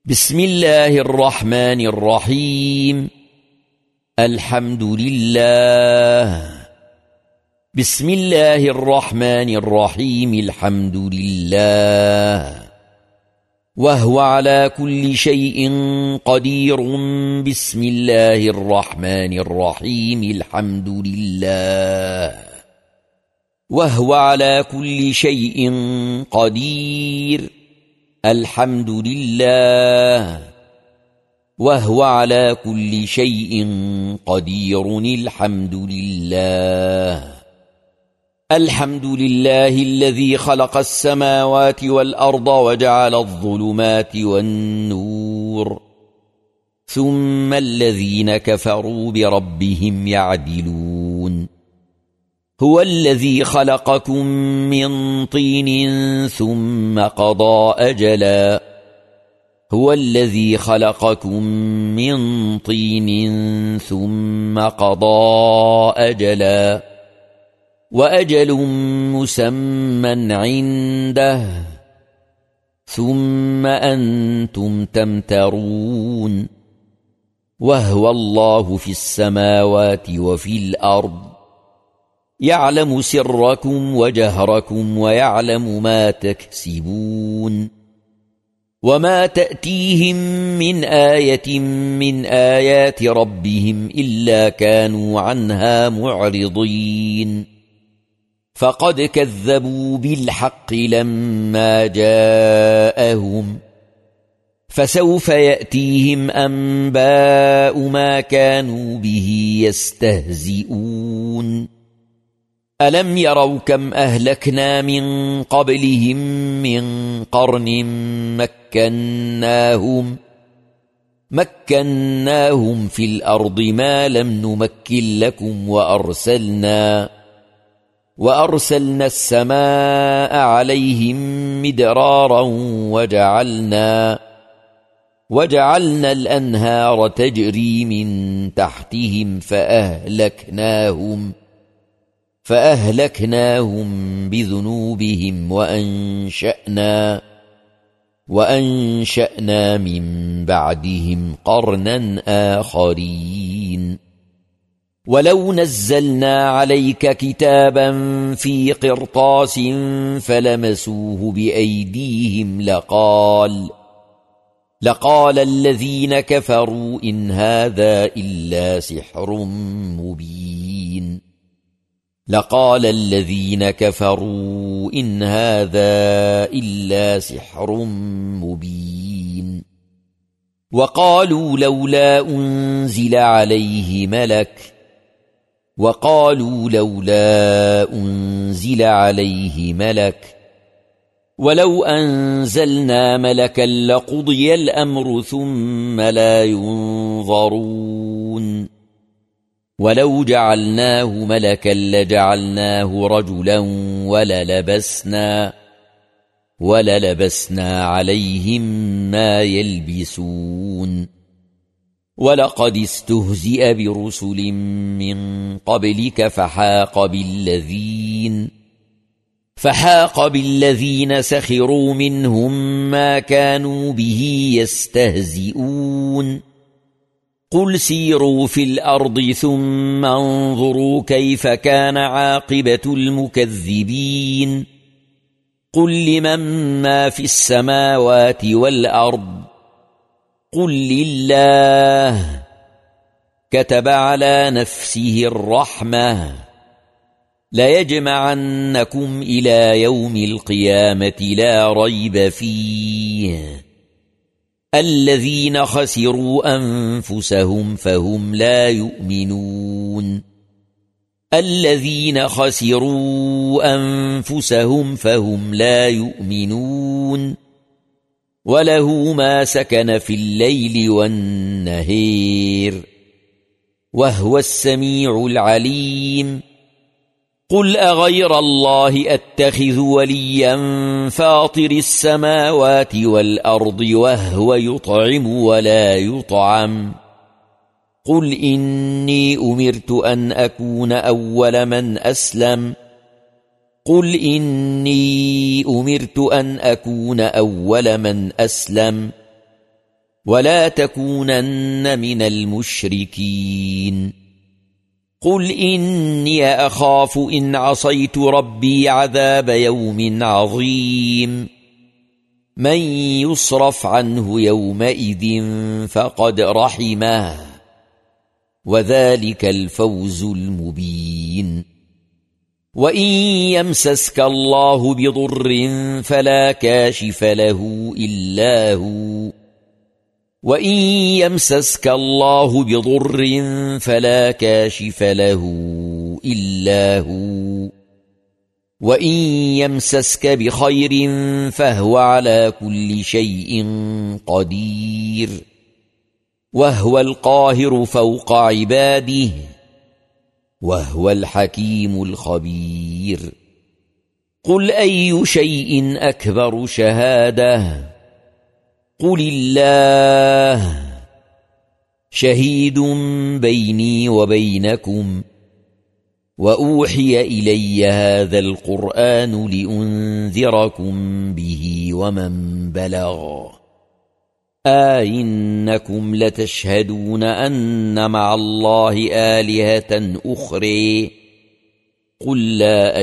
بسم الله الرحمن الرحيم. الحمد لله. بسم الله الرحمن الرحيم. الحمد لله وهو على كل شيء قدير. بسم الله الرحمن الرحيم. الحمد لله وهو على كل شيء قدير. الحمد لله وهو على كل شيء قدير. الحمد لله. الحمد لله الذي خلق السماوات والأرض وجعل الظلمات والنور ثم الذين كفروا بربهم يعدلون. هو الذي خلقكم من طين ثم قضى أجلا. هو الذي خلقكم من طين ثم قضى أجلا وأجل مسمى عنده ثم أنتم تمترون. وهو الله في السماوات وفي الأرض يعلم سركم وجهركم ويعلم ما تكسبون. وما تأتيهم من آية من آيات ربهم إلا كانوا عنها معرضين. فقد كذبوا بالحق لما جاءهم فسوف يأتيهم أنباء ما كانوا به يستهزئون. ألم يروا كم أهلكنا من قبلهم من قرن مكناهم في الأرض ما لم نمكن لكم وأرسلنا السماء عليهم مدرارا وجعلنا الأنهار تجري من تحتهم فأهلكناهم بذنوبهم وأنشأنا من بعدهم قرنا آخرين. ولو نزلنا عليك كتابا في قرطاس فلمسوه بأيديهم لقال الذين كفروا إن هذا إلا سحر مبين. لقال الذين كفروا إن هذا إلا سحر مبين. وقالوا لولا أنزل عليه ملك ولو أنزلنا ملكا لقضي الأمر ثم لا ينظرون. ولو جعلناه ملكا لجعلناه رجلا وللبسنا عليهم ما يلبسون. ولقد استهزئ برسل من قبلك فحاق بالذين سخروا منهم ما كانوا به يستهزئون. قل سيروا في الأرض ثم انظروا كيف كان عاقبة المكذبين. قل لمن ما في السماوات والأرض قل لله. كتب على نفسه الرحمة ليجمعنكم إلى يوم القيامة لا ريب فيه. الذين خسروا أنفسهم فهم لا يؤمنون. وله ما سكن في الليل والنهار وهو السميع العليم. قل أغير الله أتخذ وليا فاطر السماوات والأرض وهو يطعم ولا يطعم. قل إني أمرت أن أكون أول من أسلم. قل إني أمرت أن أكون أول من أسلم ولا تكونن من المشركين قل إني أخاف إن عصيت ربي عذاب يوم عظيم من يصرف عنه يومئذ فقد رحمه وذلك الفوز المبين وإن يمسسك الله بضر فلا كاشف له إلا هو وإن يمسسك الله بضر فلا كاشف له إلا هو وإن يمسسك بخير فهو على كل شيء قدير وهو القاهر فوق عباده وهو الحكيم الخبير قل أي شيء أكبر شهادة قل الله شهيد بيني وبينكم وأوحي إلي هذا القرآن لأنذركم به ومن بلغ أئنكم لتشهدون أن مع الله آلهة أخرى قل لا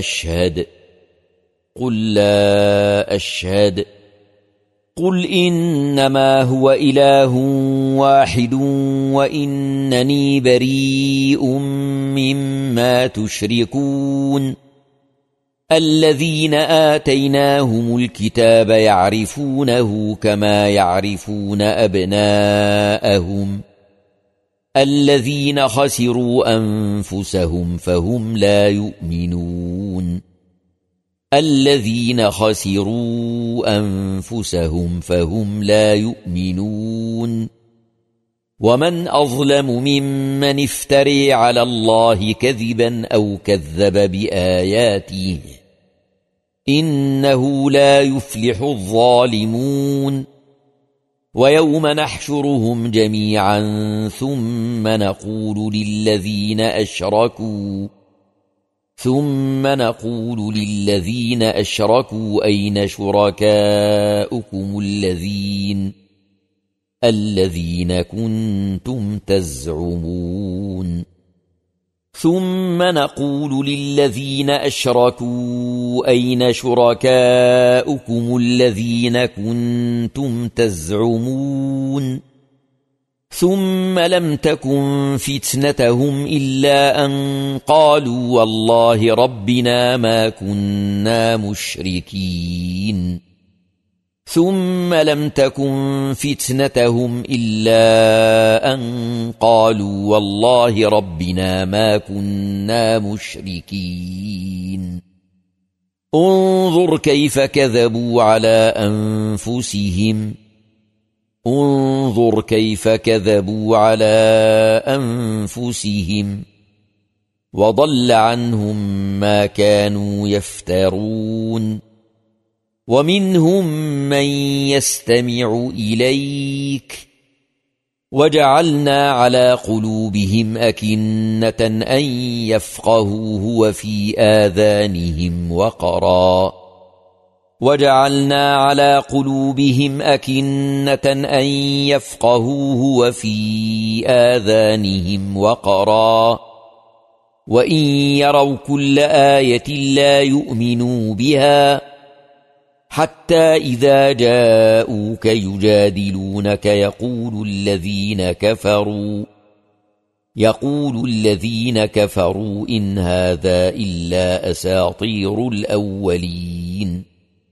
أشهد قل إنما هو إله واحد وإنني بريء مما تشركون الذين آتيناهم الكتاب يعرفونه كما يعرفون أبناءهم الذين خسروا أنفسهم فهم لا يؤمنون ومن أظلم ممن افتري على الله كذبا أو كذب بآياته إنه لا يفلح الظالمون ويوم نحشرهم جميعا ثم نقول للذين أشركوا أين شركاؤكم الذين كنتم تزعمون ثم نقول للذين أشركوا أين شركاؤكم الذين كنتم تزعمون ثم لم تكن فتنتهم إلا أن قالوا والله ربنا ما كنا مشركين انظر كيف كذبوا على أنفسهم وضل عنهم ما كانوا يفترون ومنهم من يستمع إليك وجعلنا على قلوبهم أكنة أن يفقهوه وفي آذانهم وقرا وإن يروا كل آية لا يؤمنوا بها حتى إذا جاءوك يجادلونك يقول الذين كفروا إن هذا إلا أساطير الأولين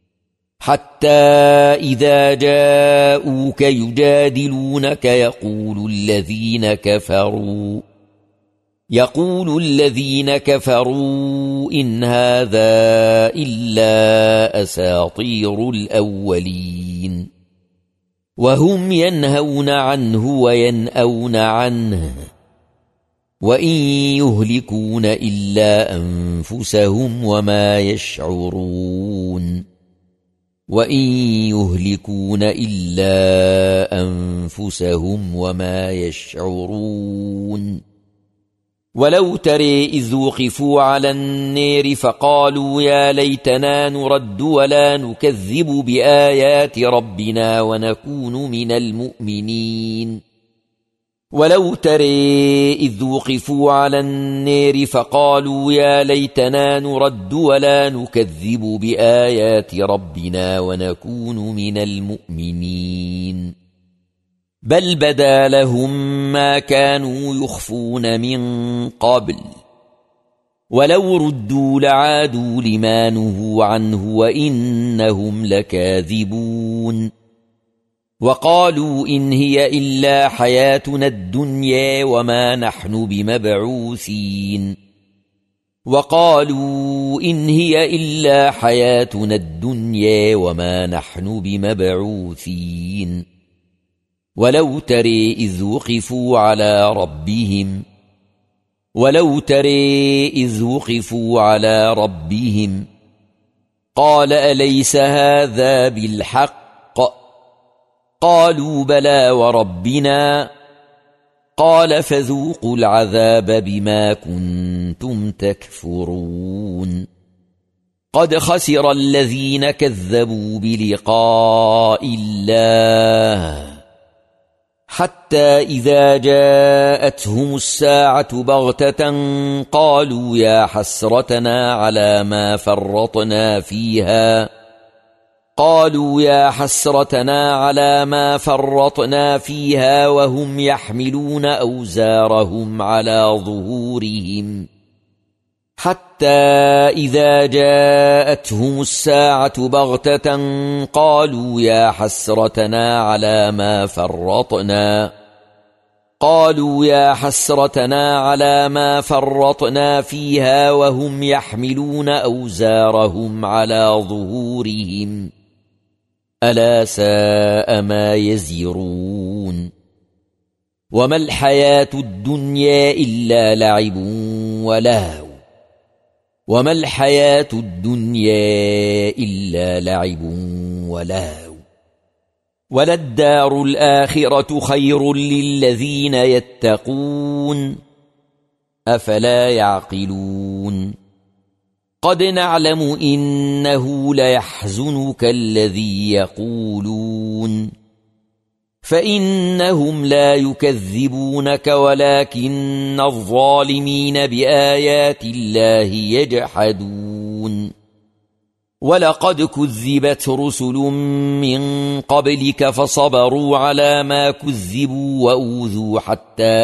يقول الذين كفروا إن هذا إلا أساطير الأولين وهم ينهون عنه وينأون عنه وإن يهلكون إلا أنفسهم وما يشعرون ولو ترى إذ وقفوا على النار فقالوا يا ليتنا نرد ولا نكذب بآيات ربنا ونكون من المؤمنين ولو ترى إذ وقفوا على النار فقالوا يا ليتنا نرد ولا نكذب بآيات ربنا ونكون من المؤمنين بل بدا لهم ما كانوا يخفون من قبل ولو ردوا لعادوا لما نهوا عنه وإنهم لكاذبون وقالوا إن هي إلا حياتنا الدنيا وما نحن بمبعوثين وقالوا إن هي إلا حياتنا الدنيا وما نحن بمبعوثين ولو ترى إذ وقفوا على ربهم قال أليس هذا بالحق قالوا بلى وربنا قال فذوقوا العذاب بما كنتم تكفرون قد خسر الذين كذبوا بلقاء الله حتى إذا جاءتهم الساعة بغتة قالوا يا حسرتنا على ما فرطنا فيها وهم يحملون أوزارهم على ظهورهم حتى إذا جاءتهم الساعة بغتة قالوا يا حسرتنا على ما فرطنا فيها وهم يحملون أوزارهم على ظهورهم ألا ساء ما يزرون وما الحياة الدنيا إلا لعب ولهو وللدار الآخرة خير للذين يتقون أفلا يعقلون قد نعلم إنه ليحزنك الذي يقولون فإنهم لا يكذبونك ولكن الظالمين بآيات الله يجحدون ولقد كذبت رسل من قبلك فصبروا على ما كذبوا وأوذوا حتى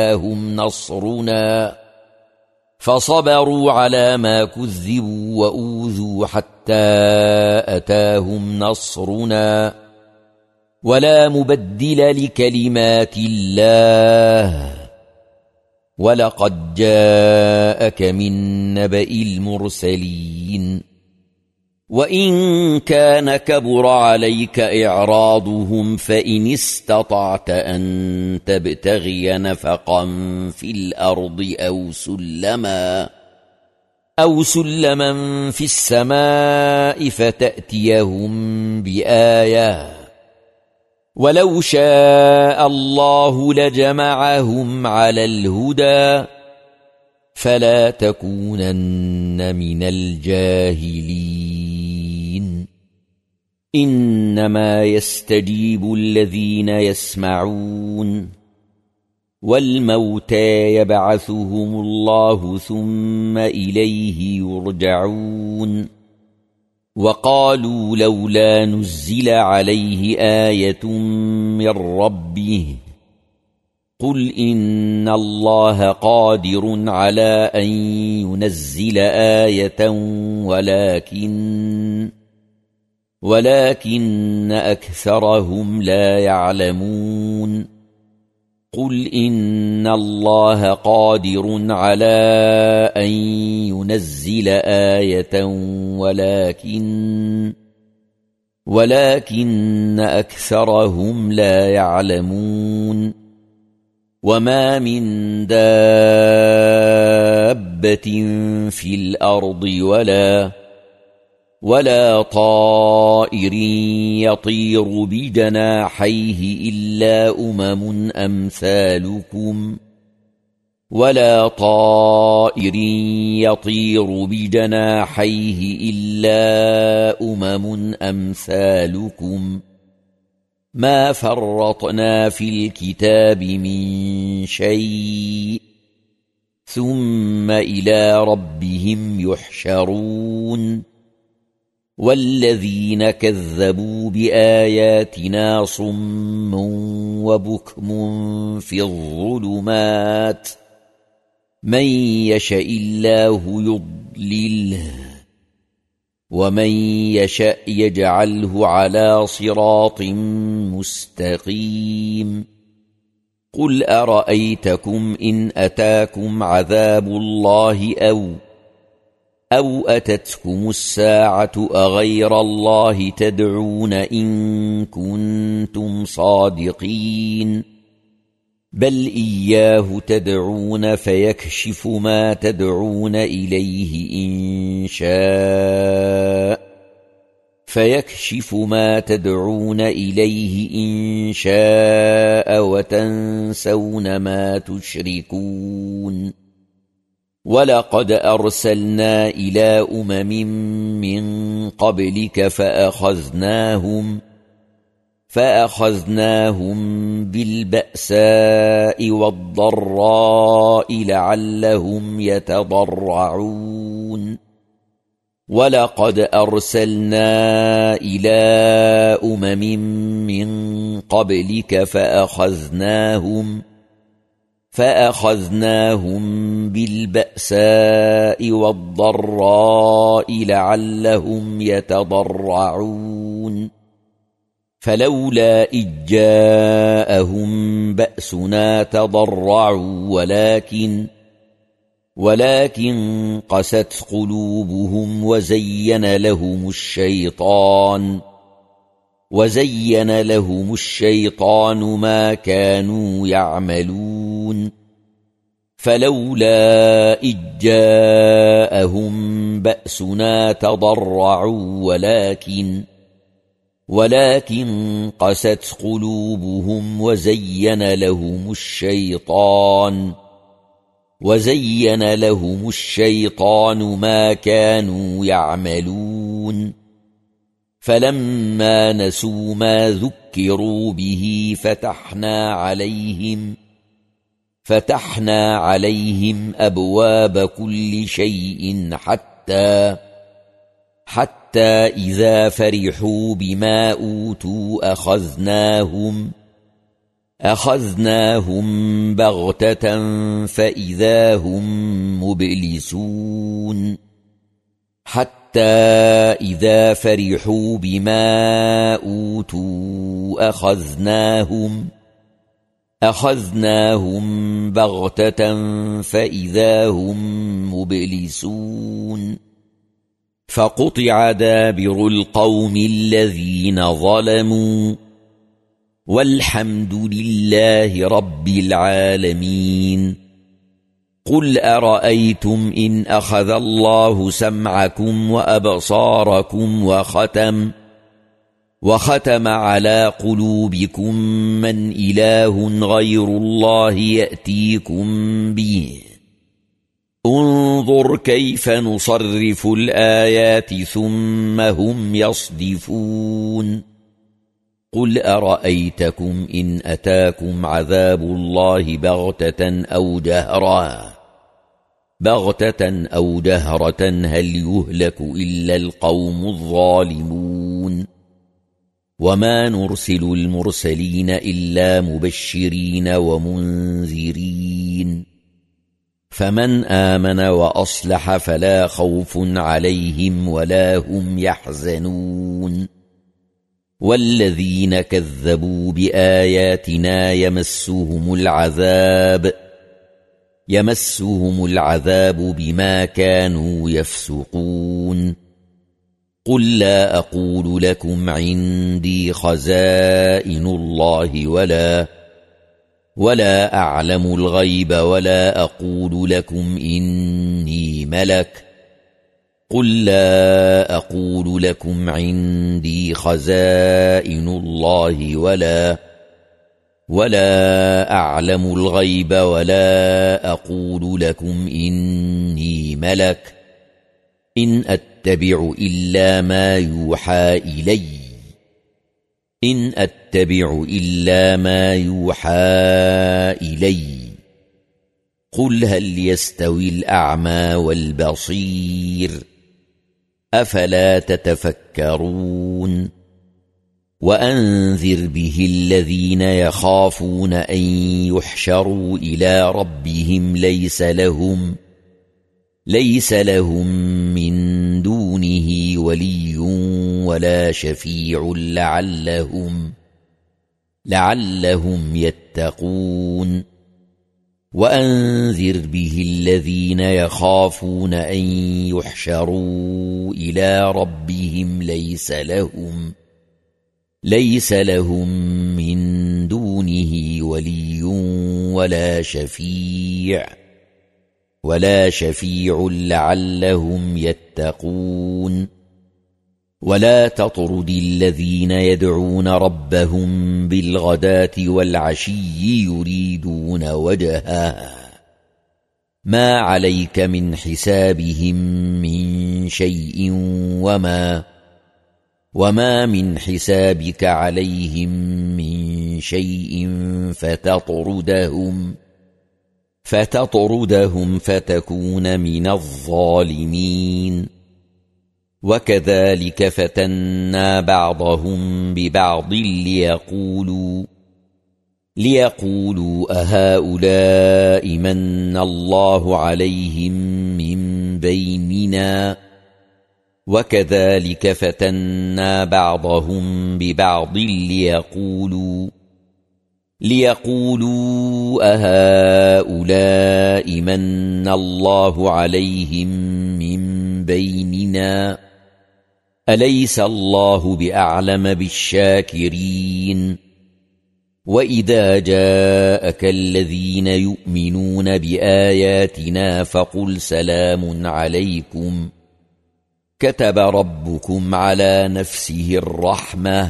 أتاهم نصرنا ولا مبدل لكلمات الله ولقد جاءك من نبأ المرسلين وإن كان كبر عليك إعراضهم فإن استطعت أن تبتغي نفقا في الأرض أو سلما في السماء فتأتيهم بآية ولو شاء الله لجمعهم على الهدى فلا تكونن من الجاهلين إنما يستجيب الذين يسمعون والموتى يبعثهم الله ثم إليه يرجعون وقالوا لولا نزل عليه آية من ربه قل إن الله قادر على أن ينزل آية ولكن أكثرهم لا يعلمون قل إن الله قادر على أن ينزل آية ولكن أكثرهم لا يعلمون وما من دابة في الأرض ولا طائر يطير بجناحيه إلا أمم أمثالكم ولا طائر يطير بجناحيه إلا أمثالكم ما فرطنا في الكتاب من شيء ثم إلى ربهم يحشرون والذين كذبوا بآياتنا صم وبكم في الظلمات من يشاء الله يضلله ومن يشاء يجعله على صراط مستقيم قل أرأيتكم إن أتاكم عذاب الله أو أتتكم الساعة أغير الله تدعون إن كنتم صادقين بل إياه تدعون فيكشف ما تدعون إليه إن شاء وتنسون ما تشركون ولقد أرسلنا إلى من قبلك فأخذناهم بالبأساء والضراء لعلهم يتضرعون ولقد أرسلنا إلى من قبلك فأخذناهم بالبأساء والضراء لعلهم يتضرعون فلولا إذ جاءهم بأسنا تضرعوا ولكن قست قلوبهم وزين لهم الشيطان ما كانوا يعملون فلولا إذ جاءهم بأسنا تضرعوا ولكن قست قلوبهم وزين لهم الشيطان ما كانوا يعملون فلما نسوا ما ذكروا به فتحنا عليهم أبواب كل شيء حتى إذا فرحوا بما أوتوا أخذناهم بغتة فإذا هم مبلسون حتى إذا فرحوا بما أوتوا أخذناهم بغتة فإذا هم مبلسون فقطع دابر القوم الذين ظلموا والحمد لله رب العالمين قل أرأيتم إن أخذ الله سمعكم وأبصاركم وختم على قلوبكم من إله غير الله يأتيكم به انظر كيف نصرف الآيات ثم هم يصدفون قل أرأيتكم إن أتاكم عذاب الله بغتة أو جهرة هل يهلك إلا القوم الظالمون وما نرسل المرسلين إلا مبشرين ومنذرين فمن آمن وأصلح فلا خوف عليهم ولا هم يحزنون والذين كذبوا بآياتنا يمسهم العذاب بما كانوا يفسقون قل لا أقول لكم عندي خزائن الله ولا أعلم الغيب ولا أقول لكم إني ملك قل لا أقول لكم عندي خزائن الله ولا أعلم الغيب ولا أقول لكم إني ملك إن أتبع إلا ما يوحى إلي إن أتبع إلا ما يوحى إلي قل هل يستوي الأعمى والبصير أفلا تتفكرون وأنذر به الذين يخافون أن يحشروا إلى ربهم ليس لهم من دونه ولي ولا شفيع لعلهم يتقون وأنذر به الذين يخافون أن يحشروا إلى ربهم ليس لهم من دونه ولي ولا شفيع لعلهم يتقون ولا تطرد الذين يدعون ربهم بالغداة والعشي يريدون وجهه ما عليك من حسابهم من شيء وما من حسابك عليهم من شيء فتطردهم فتكون من الظالمين وكذلك فتنا بعضهم ببعض ليقولوا أهؤلاء من الله عليهم من بيننا وكذلك فتنا بعضهم ببعض ليقولوا أهؤلاء من الله عليهم من بيننا أليس الله بأعلم بالشاكرين وإذا جاءك الذين يؤمنون بآياتنا فقل سلام عليكم كتب ربكم على نفسه الرحمة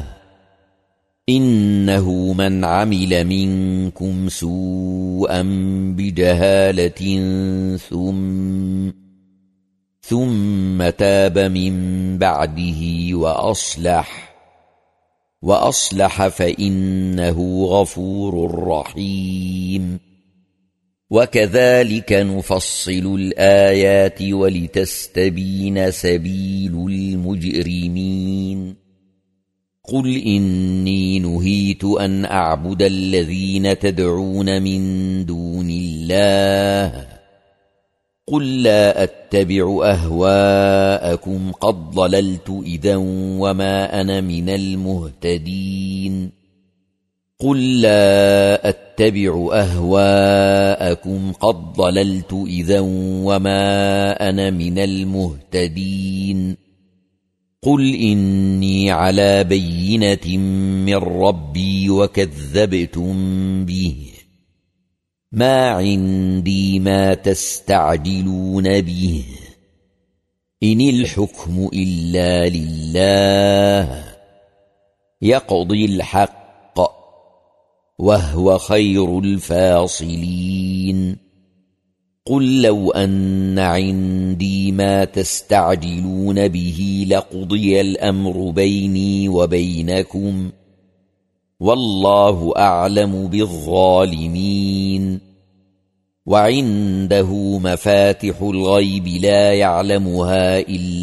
إنه من عمل منكم سوءا بجهالة ثم تاب من بعده وأصلح فإنه غفور رحيم وكذلك نفصل الآيات ولتستبين سبيل المجرمين قل إني نهيت أن أعبد الذين تدعون من دون الله قل لا أتبع أهواءكم قد ضللت إذا وما أنا من المهتدين قل لا أتبع أهواءكم قد ضللت إذا وما أنا من المهتدين قل إني على بينة من ربي وكذبتم به ما عندي ما تستعجلون به إن الحكم إلا لله يقضي الحق وهو خير الفاصلين قل لو أن عندي ما تستعجلون به لقضي الأمر بيني وبينكم والله أعلم بالظالمين وعنده مفاتح الغيب لا يعلمها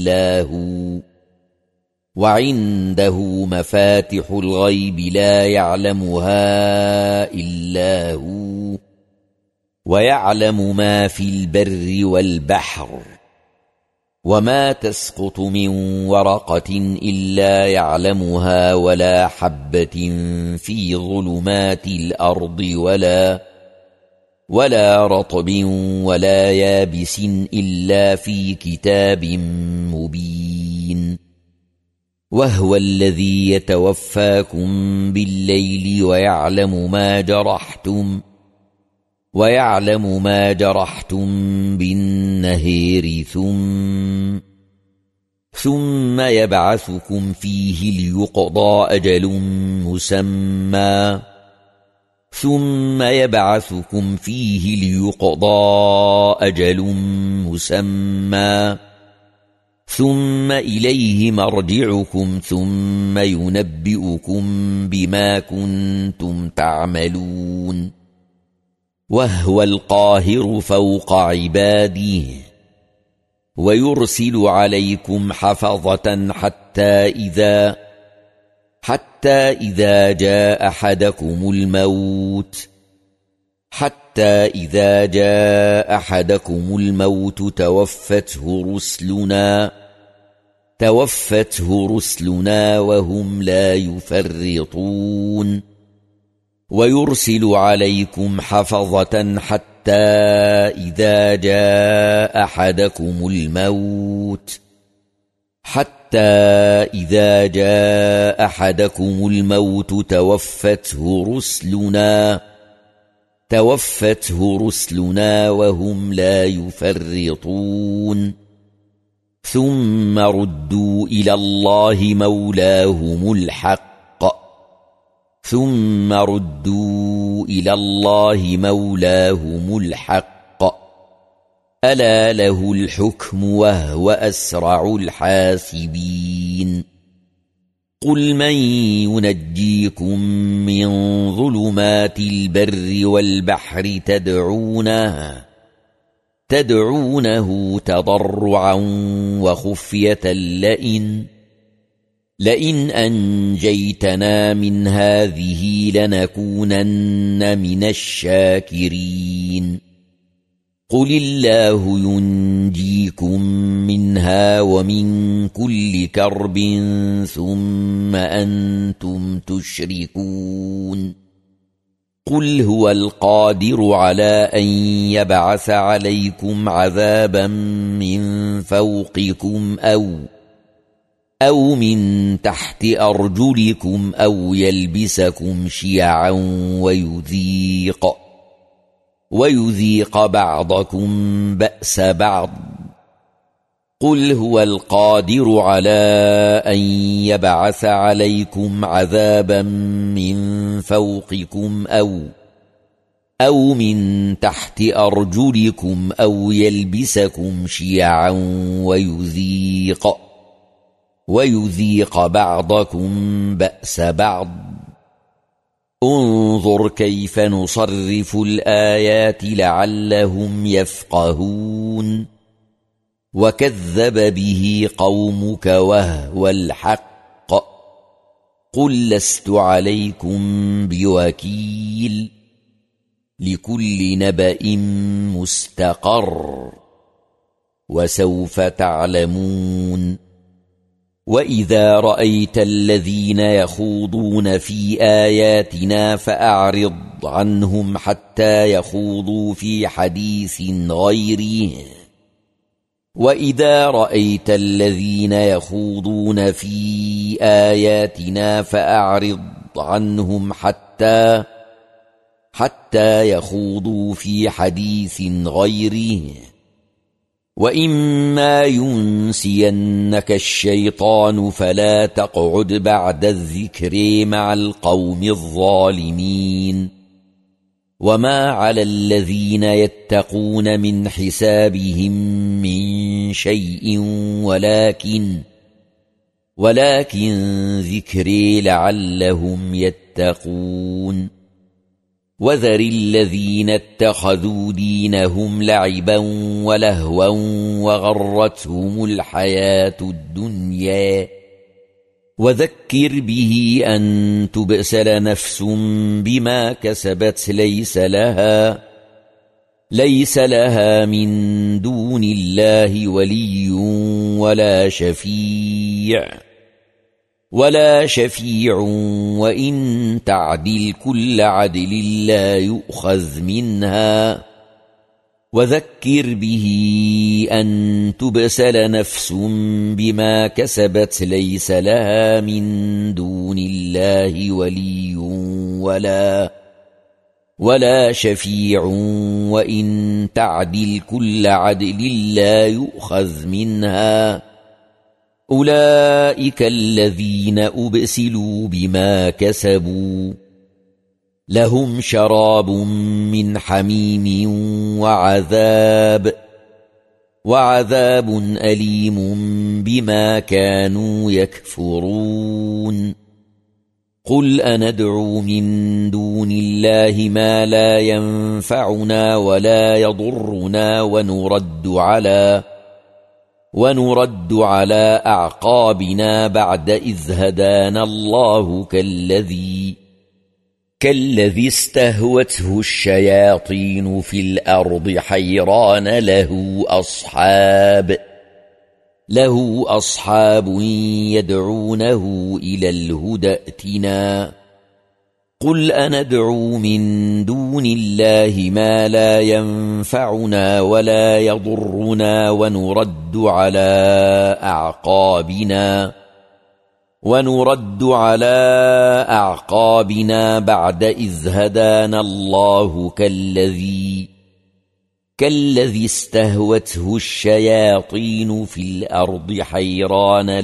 إلا هو ويعلم ما في البر والبحر وما تسقط من ورقة إلا يعلمها ولا حبة في ظلمات الأرض ولا رطب ولا يابس إلا في كتاب مبين وهو الذي يتوفاكم بالليل ويعلم ما جرحتم بالنهار ثم يبعثكم فيه ليقضى أجل مسمى ثم يبعثكم فيه ليقضى أجل مسمى ثم إليه مرجعكم ثم ينبئكم بما كنتم تعملون وهو القاهر فوق عباده ويرسل عليكم حفظة حتى إذا جاء أحدكم الموت توفته رسلنا وهم لا يفرطون ويرسل عليكم حفظة حتى إذا جاء أحدكم الموت توفته رسلنا وهم لا يفرطون ثم ردوا إلى الله مولاهم الحق ألا له الحكم وهو أسرع الحاسبين قل من ينجيكم من ظلمات البر والبحر تدعونه تضرعا وخفية لئن أنجيتنا من هذه لنكونن من الشاكرين قل الله ينجيكم منها ومن كل كرب ثم أنتم تشركون قل هو القادر على أن يبعث عليكم عذابا من فوقكم أو من تحت أرجلكم أو يلبسكم شيعا ويذيق بعضكم بأس بعض قل هو القادر على أن يبعث عليكم عذابا من فوقكم أو من تحت أرجلكم أو يلبسكم شيعا ويذيق بعضكم بأس بعض انظر كيف نصرف الآيات لعلهم يفقهون وكذب به قومك وهو الحق قل لست عليكم بوكيل لكل نبأ مستقر وسوف تعلمون وإذا رأيت الذين يخوضون في آياتنا فأعرض عنهم حتى يخوضوا في حديث غيره وإذا رأيت الذين يخوضون في آياتنا فأعرض عنهم حتى يخوضوا في حديث غيره وإما ينسينك الشيطان فلا تقعد بعد الذكر مع القوم الظالمين وما على الذين يتقون من حسابهم من شيء ولكن ذكري لعلهم يتقون وذر الذين اتخذوا دينهم لعبا ولهوا وغرتهم الحياة الدنيا وذكر به أن تبسل نفس بما كسبت ليس لها من دون الله ولي ولا شفيع وإن تعدل كل عدل لا يؤخذ منها وذكر به أن تبسل نفس بما كسبت ليس لها من دون الله ولي ولا شفيع وإن تعدل كل عدل لا يؤخذ منها أولئك الذين أبسلوا بما كسبوا لهم شراب من حميم وعذاب أليم بما كانوا يكفرون قل أندعو من دون الله ما لا ينفعنا ولا يضرنا ونرد على أعقابنا بعد إذ هدانا الله كالذي استهوته الشياطين في الأرض حيران له أصحاب يدعونه إلى الهدى ائتنا قل أندعو من دون الله ما لا ينفعنا ولا يضرنا ونرد على أعقابنا بعد إذ هدانا الله كالذي استهوته الشياطين في الأرض حيران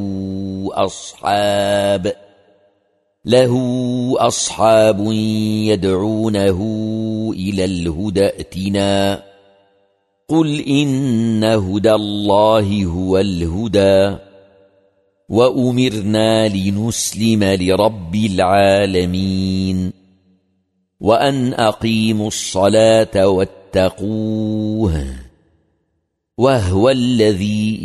له أصحاب يدعونه إلى الهدى ائتنا قل إن هدى الله هو الهدى وأمرنا لنسلم لرب العالمين وأن أقيموا الصلاة واتقوه وهو الذي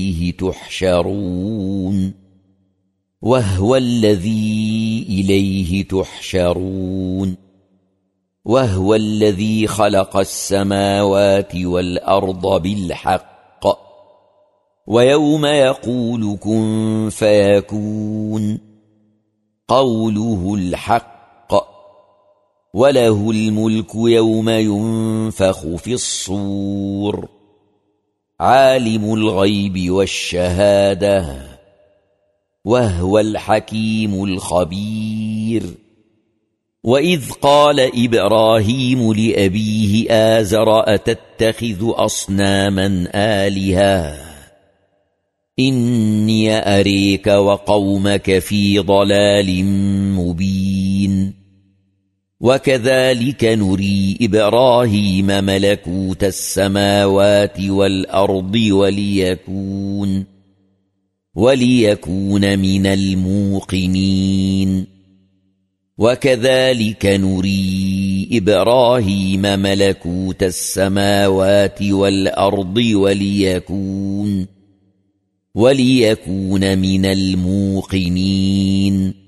إليه تحشرون وهو الذي خلق السماوات والأرض بالحق ويوم يقول كن فيكون قوله الحق وله الملك يوم ينفخ في الصور عالم الغيب والشهادة وهو الحكيم الخبير وإذ قال إبراهيم لأبيه آزر أتتخذ أصناما آلهة إني أريك وقومك في ضلال مبين وكذلك نري إبراهيم ملكوت السماوات والأرض وليكون من الموقنين وكذلك نري إبراهيم ملكوت السماوات والأرض وليكون من الموقنين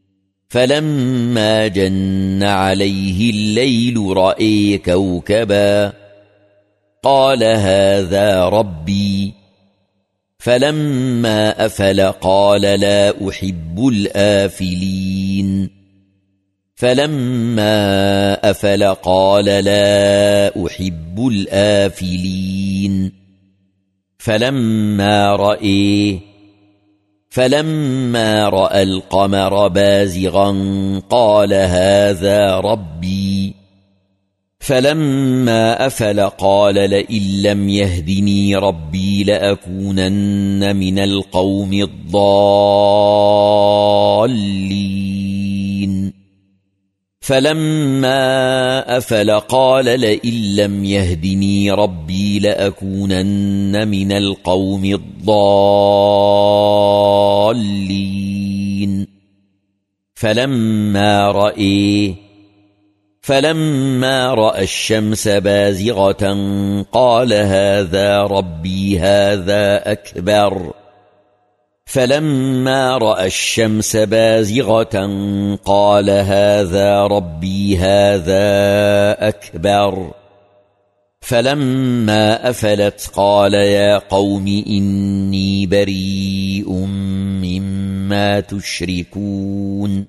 فلما جن عليه الليل رأى كوكبا قال هذا ربي فلما أفل قال لا أحب الآفلين فلما رأى القمر بازغا قال هذا ربي فلما أفل قال لئن لم يهدني ربي لأكونن من القوم الضالين فلما رأى الشمس بازغة قال هذا ربي هذا أكبر فلما رأى الشمس بازغة قال هذا ربي هذا أكبر فلما أفلت قال يا قوم إني بريء مما تشركون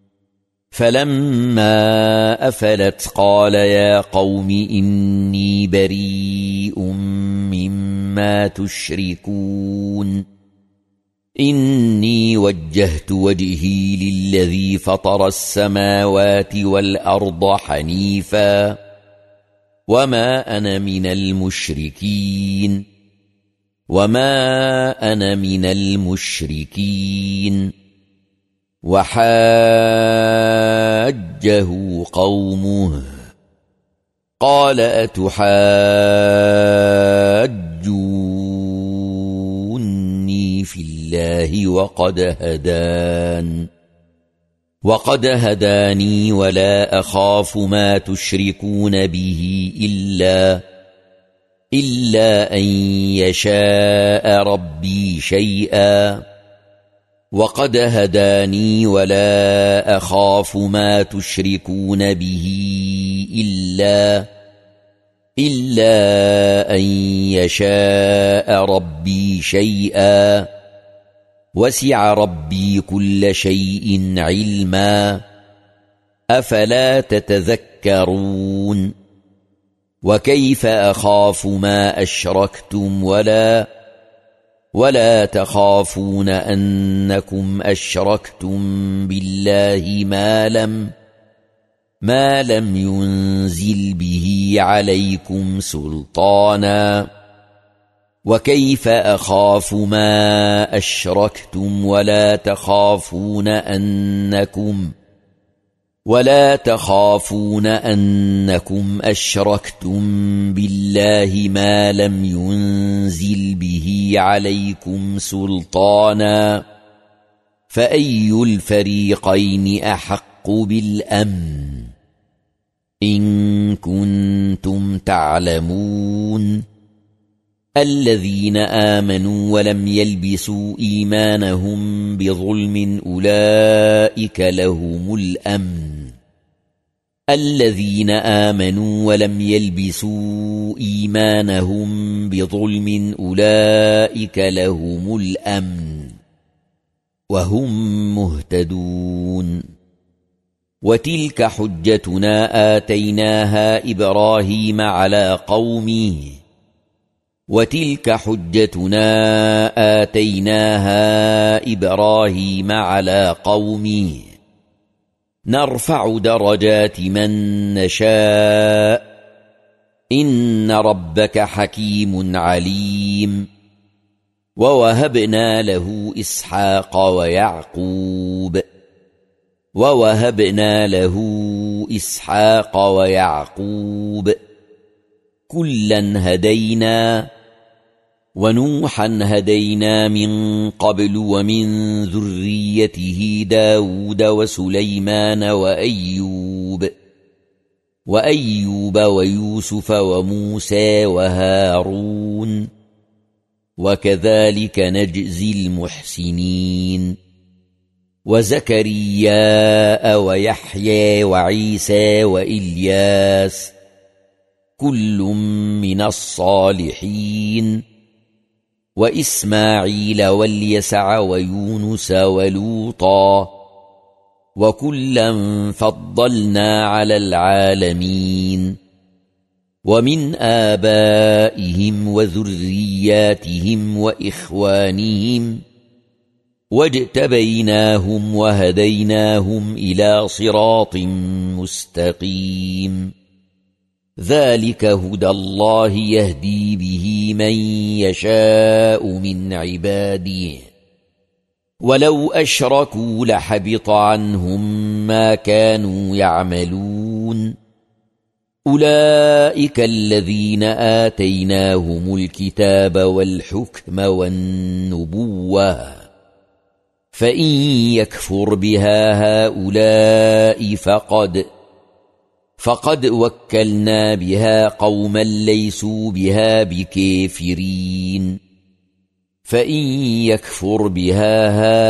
إني وجهت وجهي للذي فطر السماوات والأرض حنيفا وما أنا من المشركين وحاجه قومه قال أتحاجوني في الله وقد هداني ولا أخاف ما تشركون به إلا أن يشاء ربي شيئا وقد هداني ولا أخاف ما تشركون به إلا أن يشاء ربي شيئا وسع ربي كل شيء علما أفلا تتذكرون وكيف أخاف ما أشركتم ولا تخافون أنكم أشركتم بالله ما لم ينزل به عليكم سلطانا وكيف أخاف ما أشركتم ولا تخافون أنكم أشركتم بالله ما لم ينزل به عليكم سلطانا فأي الفريقين أحق بالأمن إن كنتم تعلمون الذين آمنوا ولم يلبسوا إيمانهم بظلم أولئك لهم الأمن الذين آمنوا ولم يلبسوا إيمانهم بظلم أولئك لهم الأمن وهم مهتدون وتلك حجتنا آتيناها إبراهيم على قومه نرفع درجات من نشاء إن ربك حكيم عليم ووهبنا له إسحاق ويعقوب كلا هدينا ونوحا هدينا من قبل ومن ذريته داود وسليمان وأيوب ويوسف وموسى وهارون وكذلك نجزي المحسنين وزكريا ويحيى وعيسى وإلياس كل من الصالحين وإسماعيل واليسع ويونس ولوطا وكلا فضلنا على العالمين ومن آبائهم وذرياتهم وإخوانهم واجتبيناهم وهديناهم إلى صراط مستقيم ذلك هدى الله يهدي به من يشاء من عباده ولو أشركوا لحبط عنهم ما كانوا يعملون أولئك الذين آتيناهم الكتاب والحكم والنبوة فإن يكفر بها هؤلاء فقد وكلنا بها قوما ليسوا بها بكافرين فإن يكفر بها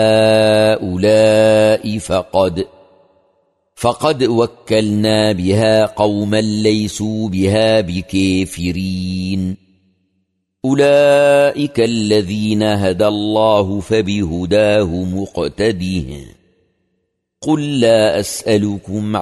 هؤلاء فقد وكلنا بها قوما ليسوا بها بكافرين أولئك الذين هدى الله فبهداه مقتده قل لا أسألكم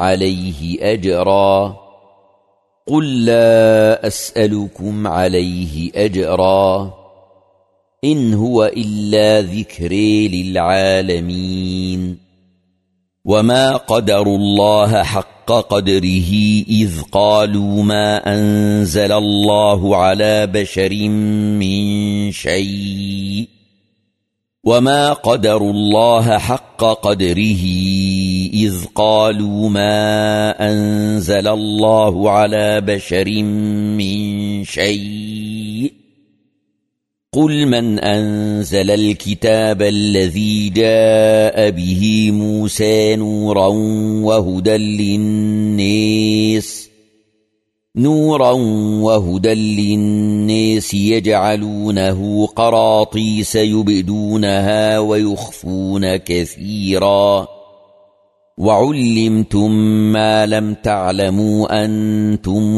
عليه أجرا إن هو إلا ذكر للعالمين وما قدروا الله حق قدره إذ قالوا ما أنزل الله على بشر من شيء وما قدروا الله حق قدره إذ قالوا ما أنزل الله على بشر من شيء قل من أنزل الكتاب الذي جاء به موسى نورا وهدى للناس يجعلونه قراطيس يبدونها ويخفون كثيرا وعلمتم ما لم تعلموا أنتم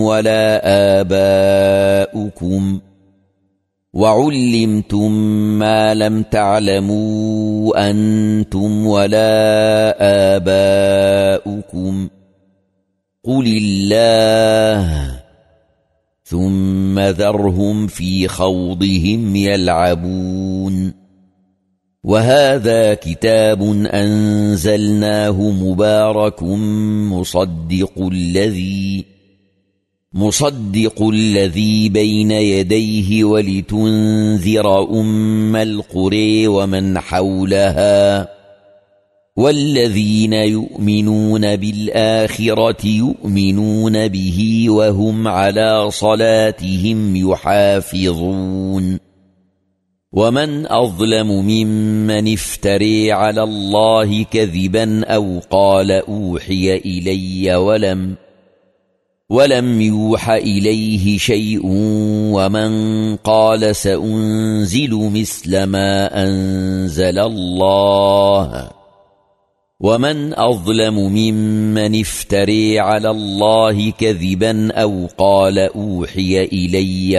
ولا آباؤكم قل الله ثم ذرهم في خوضهم يلعبون وهذا كتاب أنزلناه مبارك مصدق الذي بين يديه ولتنذر أم القرى ومن حولها والذين يؤمنون بالآخرة يؤمنون به وهم على صلاتهم يحافظون ومن أظلم ممن افتري على الله كذبا أو قال أوحي إلي ولم يوح إليه شيء ومن قال سأنزل مثل ما أنزل الله ومن أظلم ممن افتري على الله كذبا أو قال أوحي إلي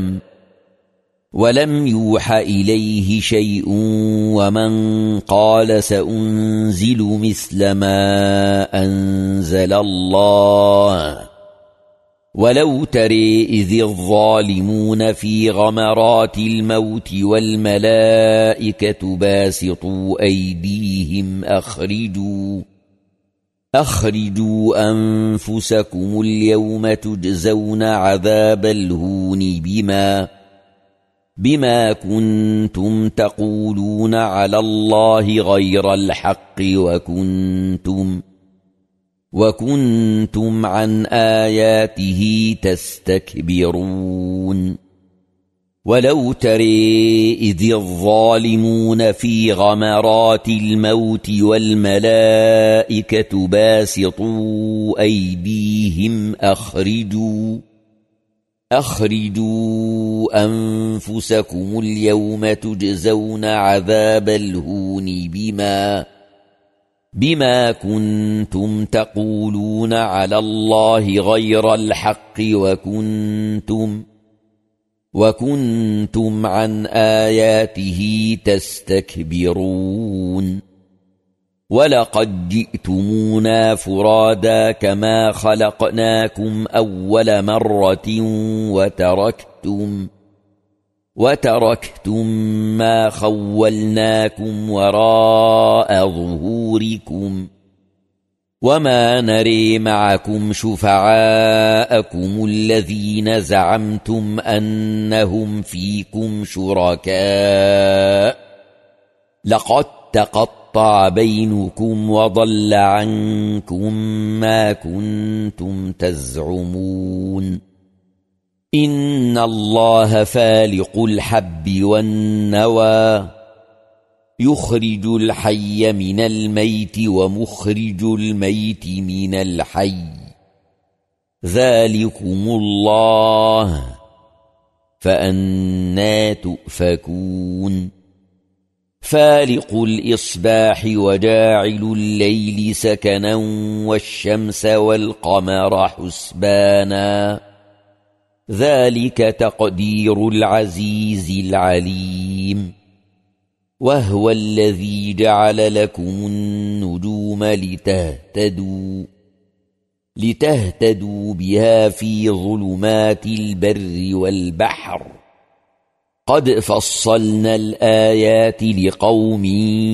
ولم يوح إليه شيء ومن قال سأنزل مثل ما أنزل الله ولو ترى إذ الظالمون في غمرات الموت والملائكة باسطوا أيديهم أخرجوا أنفسكم اليوم تجزون عذاب الهون بما كنتم تقولون على الله غير الحق وكنتم عن آياته تستكبرون ولو ترى إذ الظالمون في غمرات الموت والملائكة باسطوا أيديهم أخرجوا أنفسكم اليوم تجزون عذاب الهون بما كنتم تقولون على الله غير الحق وكنتم عن آياته تستكبرون ولقد جئتمونا فرادا كما خلقناكم أول مرة وتركتم ما خولناكم وراء ظهوركم وما نري معكم شفعاءكم الذين زعمتم أنهم فيكم شركاء لقد تقطع بينكم وضل عنكم ما كنتم تزعمون إن الله فالق الحب والنوى يخرج الحي من الميت ومخرج الميت من الحي ذلكم الله فأنى تؤفكون فالق الإصباح وجاعل الليل سكنا والشمس والقمر حسبانا ذلك تقدير العزيز العليم وهو الذي جعل لكم النجوم لتهتدوا بها في ظلمات البر والبحر قد فصلنا الآيات لقوم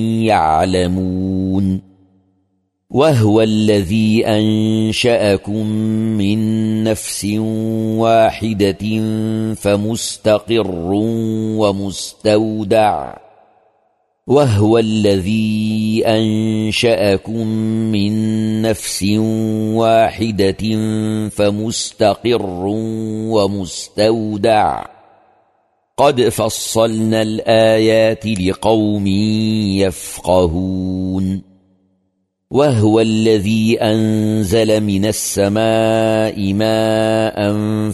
يعلمون وهو الذي أنشأكم من نفس واحدة فمستقر ومستودع وهو الذي أنشأكم من نفس واحدة فمستقر ومستودع قد فصلنا الآيات لقوم يفقهون وهو الذي أنزل من السماء ماء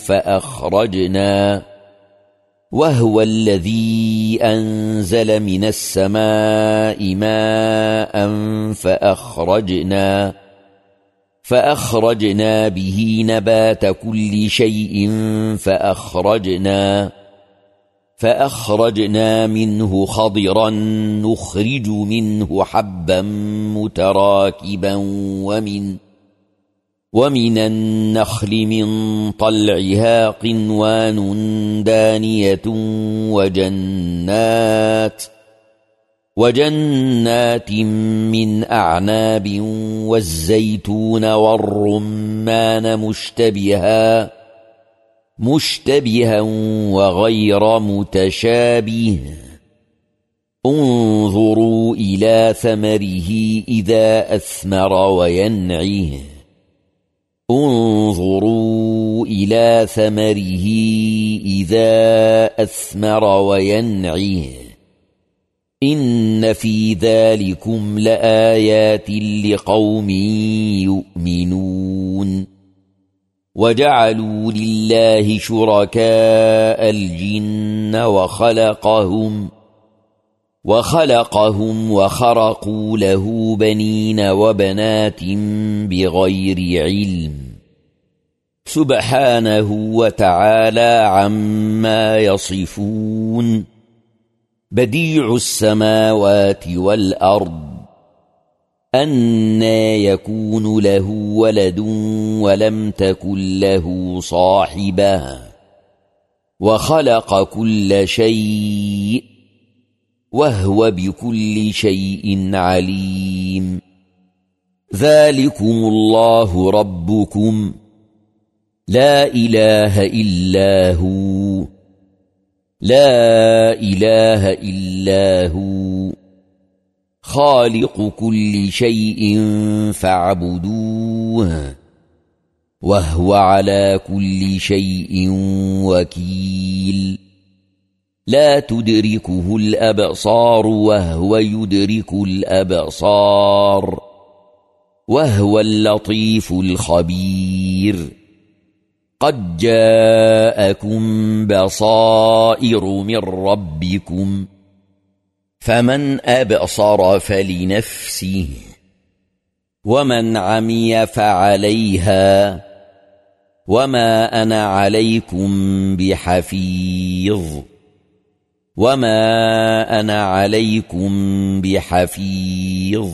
فأخرجنا به نبات كل شيء فأخرجنا منه خضرا نخرج منه حبا متراكبا ومن النخل من طلعها قنوان دانية وجنات من أعناب والزيتون والرمان مشتبها وغير متشابه انظروا إلى ثمره إذا أثمر وينعه إن في ذلكم لآيات لقوم يؤمنون وجعلوا لله شركاء الجن وخلقهم وخرقوا له بنين وبنات بغير علم سبحانه وتعالى عما يصفون بديع السماوات والأرض أنى يكون له ولد ولم تكن له صاحبة وخلق كل شيء وهو بكل شيء عليم ذلكم الله ربكم لا إله إلا هو خالق كل شيء فاعبدوه وهو على كل شيء وكيل لا تدركه الأبصار وهو يدرك الأبصار وهو اللطيف الخبير قد جاءكم بصائر من ربكم فمن أبصر فلنفسه ومن عمي فعليها وما أنا عليكم بحفيظ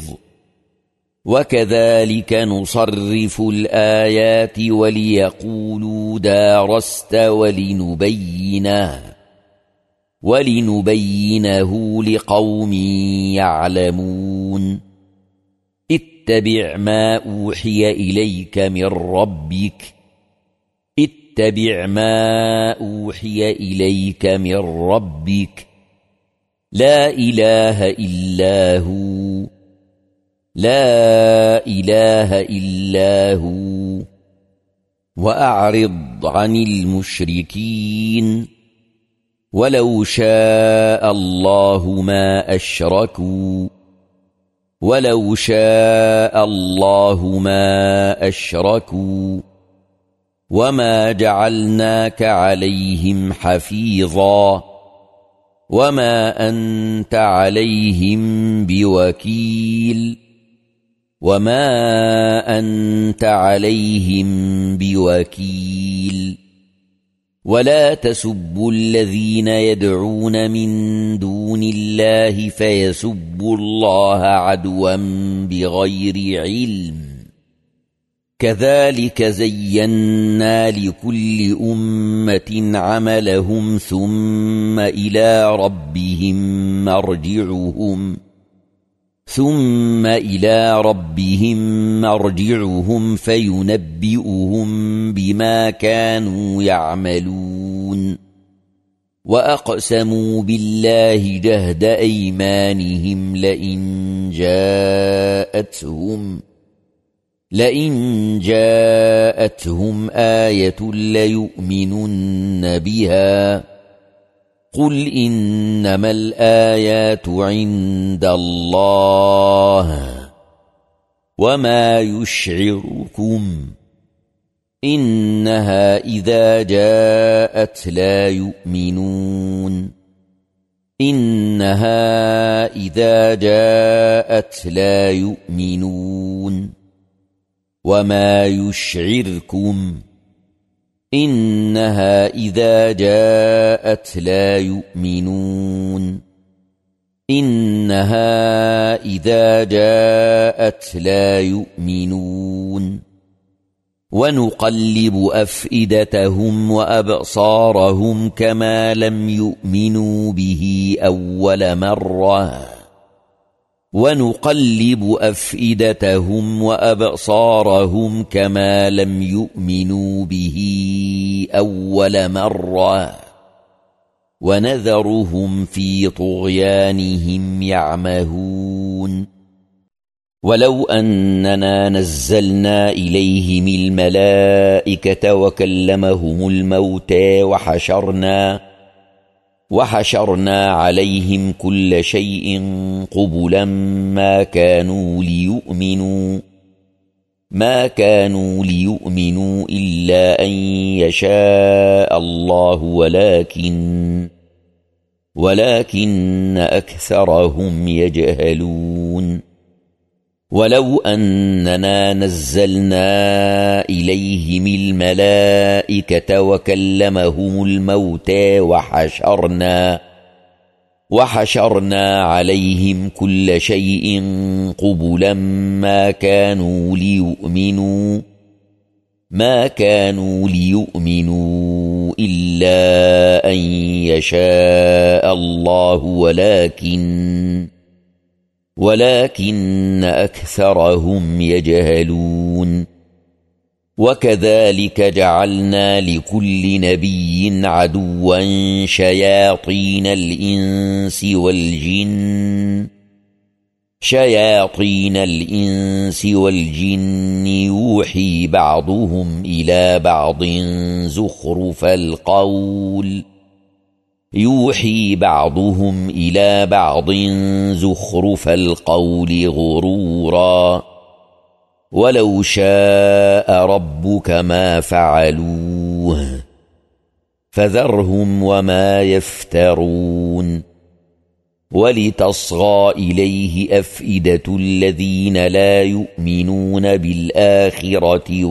وكذلك نصرف الآيات وليقولوا درست ولنبينه لقوم يعلمون اتبع ما أوحي إليك من ربك لا إله إلا هو وأعرض عن المشركين ولو شاء الله ما أشركوا وما جعلناك عليهم حفيظا وما أنت عليهم بوكيل ولا تسبوا الذين يدعون من دون الله فيسبوا الله عدوا بغير علم كذلك زينا لكل أمة عملهم ثم إلى ربهم مرجعهم فينبئهم بما كانوا يعملون وأقسموا بالله جهد أيمانهم لئن جاءتهم آية ليؤمنن بها قل إنما الآيات عند الله وما يشعركم إنها إذا جاءت لا يؤمنون وما يشعركم إنها إذا جاءت لا يؤمنون ونقلب أفئدتهم وأبصارهم كما لم يؤمنوا به أول مرة ونذرهم في طغيانهم يعمهون ولو أننا نزلنا إليهم الملائكة وكلمهم الموتى وحشرنا عليهم كل شيء قبلا ما كانوا ليؤمنوا إلا أن يشاء الله ولكن أكثرهم يجهلون ولو أننا نزلنا إليهم الملائكة وكلمهم الموتى وحشرنا عليهم كل شيء قبلا ما كانوا ليؤمنوا إلا أن يشاء الله ولكن أكثرهم يجهلون وكذلك جعلنا لكل نبي عدوا شياطين الإنس والجن يوحي بعضهم إلى بعض زخرف القول غرورا ولو شاء ربك ما فعلوه فذرهم وما يفترون ولتصغى إليه أفئدة الذين لا يؤمنون بالآخرة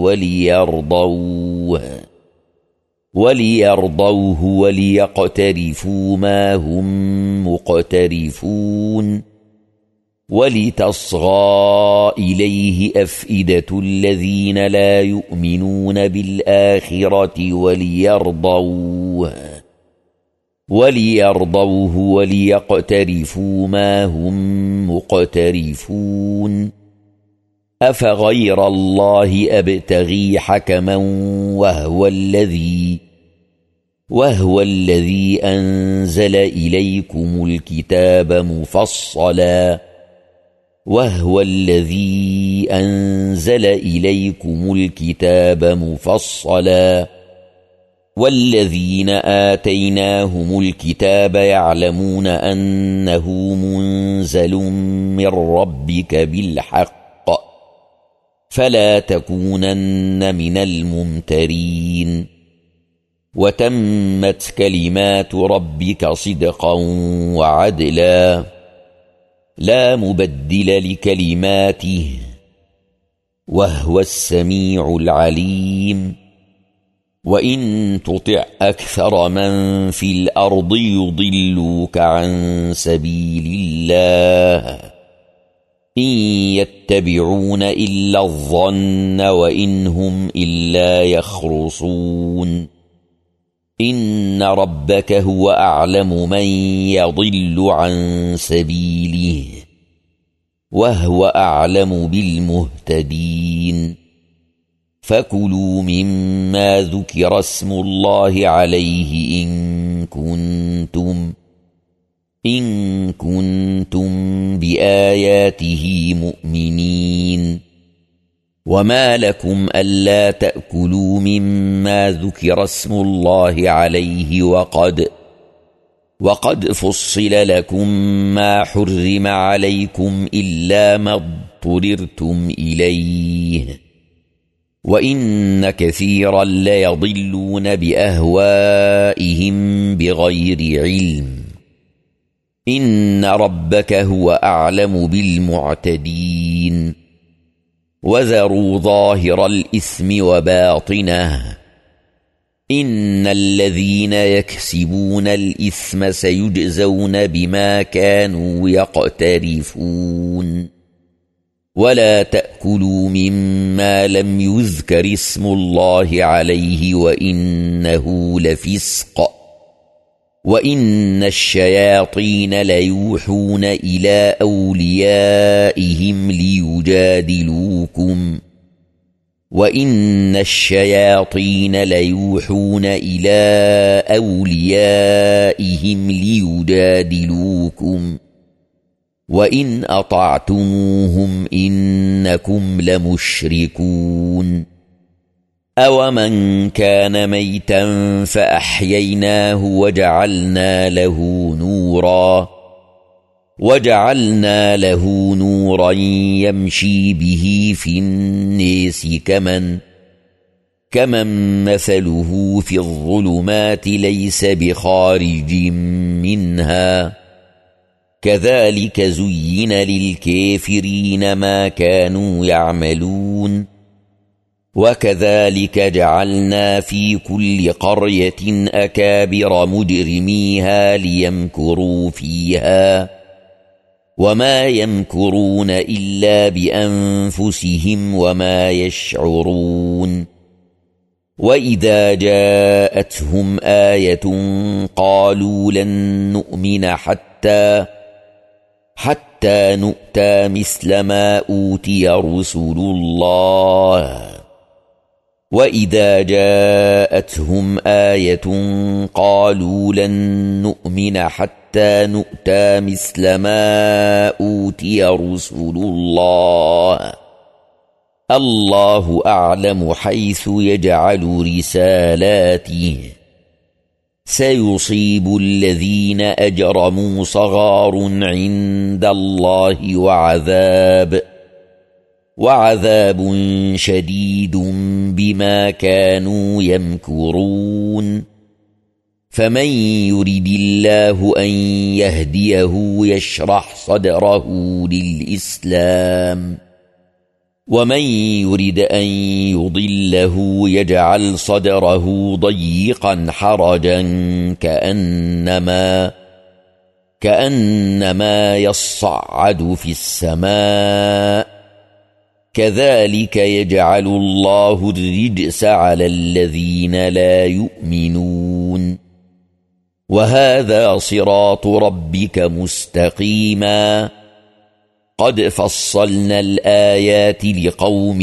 وليرضوه وليقترفوا ما هم مقترفون ولتصغى إليه أفئدة الذين لا يؤمنون بالآخرة وليرضوه وليقترفوا ما هم مقترفون أفغير الله أبتغي حكما وهو الذي أنزل إليكم الكتاب مفصلا والذين آتيناهم الكتاب يعلمون أنه منزل من ربك بالحق فلا تكونن من الممترين وتمت كلمات ربك صدقا وعدلا لا مبدل لكلماته وهو السميع العليم وإن تطع أكثر من في الأرض يضلوك عن سبيل الله إن يتبعون إلا الظن وإن هم إلا يخرصون إن ربك هو أعلم من يضل عن سبيله وهو أعلم بالمهتدين فكلوا مما ذكر اسم الله عليه إن كنتم بآياته مؤمنين. وما لكم ألا تأكلوا مما ذكر اسم الله عليه وقد فصل لكم ما حرم عليكم إلا ما اضطررتم إليه، وإن كثيرا ليضلون بأهوائهم بغير علم. إن ربك هو أعلم بالمعتدين. وذروا ظاهر الإثم وباطنه، إن الذين يكسبون الإثم سيجزون بما كانوا يقترفون. ولا تأكلوا مما لم يذكر اسم الله عليه وإنه لفسق. وإن الشياطين ليوحون إلى أوليائهم ليجادلوكم وإن أطعتموهم إنكم لمشركون. أومن كان ميتا فأحييناه وجعلنا له نورا يمشي به في الناس كمن مثله في الظلمات ليس بخارج منها. كذلك زين للكافرين ما كانوا يعملون. وكذلك جعلنا في كل قرية أكابر مجرميها ليمكروا فيها، وما يمكرون إلا بأنفسهم وما يشعرون. وإذا جاءتهم آية قالوا لن نؤمن حتى نؤتى مثل ما أوتي رسل الله. وإذا جاءتهم آية قالوا لن نؤمن حتى نؤتى مثل ما أوتي رسل الله. الله أعلم حيث يجعل رسالاته. سيصيب الذين أجرموا صغار عند الله وعذاب شديد بما كانوا يمكرون. فمن يرد الله أن يهديه يشرح صدره للإسلام، ومن يرد أن يضله يجعل صدره ضيقا حرجا كأنما يصعد في السماء. كذلك يجعل الله الرجس على الذين لا يؤمنون. وهذا صراط ربك مستقيما. قد فصلنا الآيات لقوم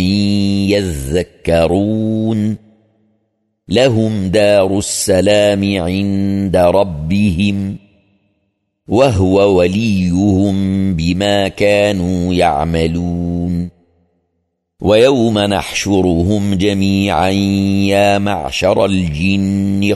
يذكرون. لهم دار السلام عند ربهم، وهو وليهم بما كانوا يعملون. ويوم نحشرهم جميعا يا معشر الجن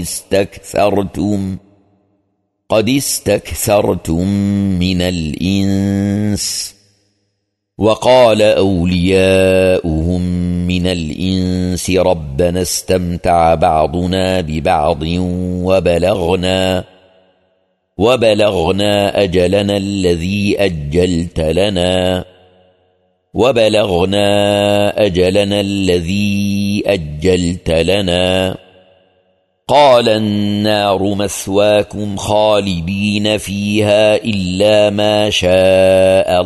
قد استكثرتم من الإنس. وقال أولياؤهم من الإنس ربنا استمتع بعضنا ببعض وبلغنا أجلنا الذي أجلت لنا. قال النار مثواكم خالدين فيها إلا ما شاء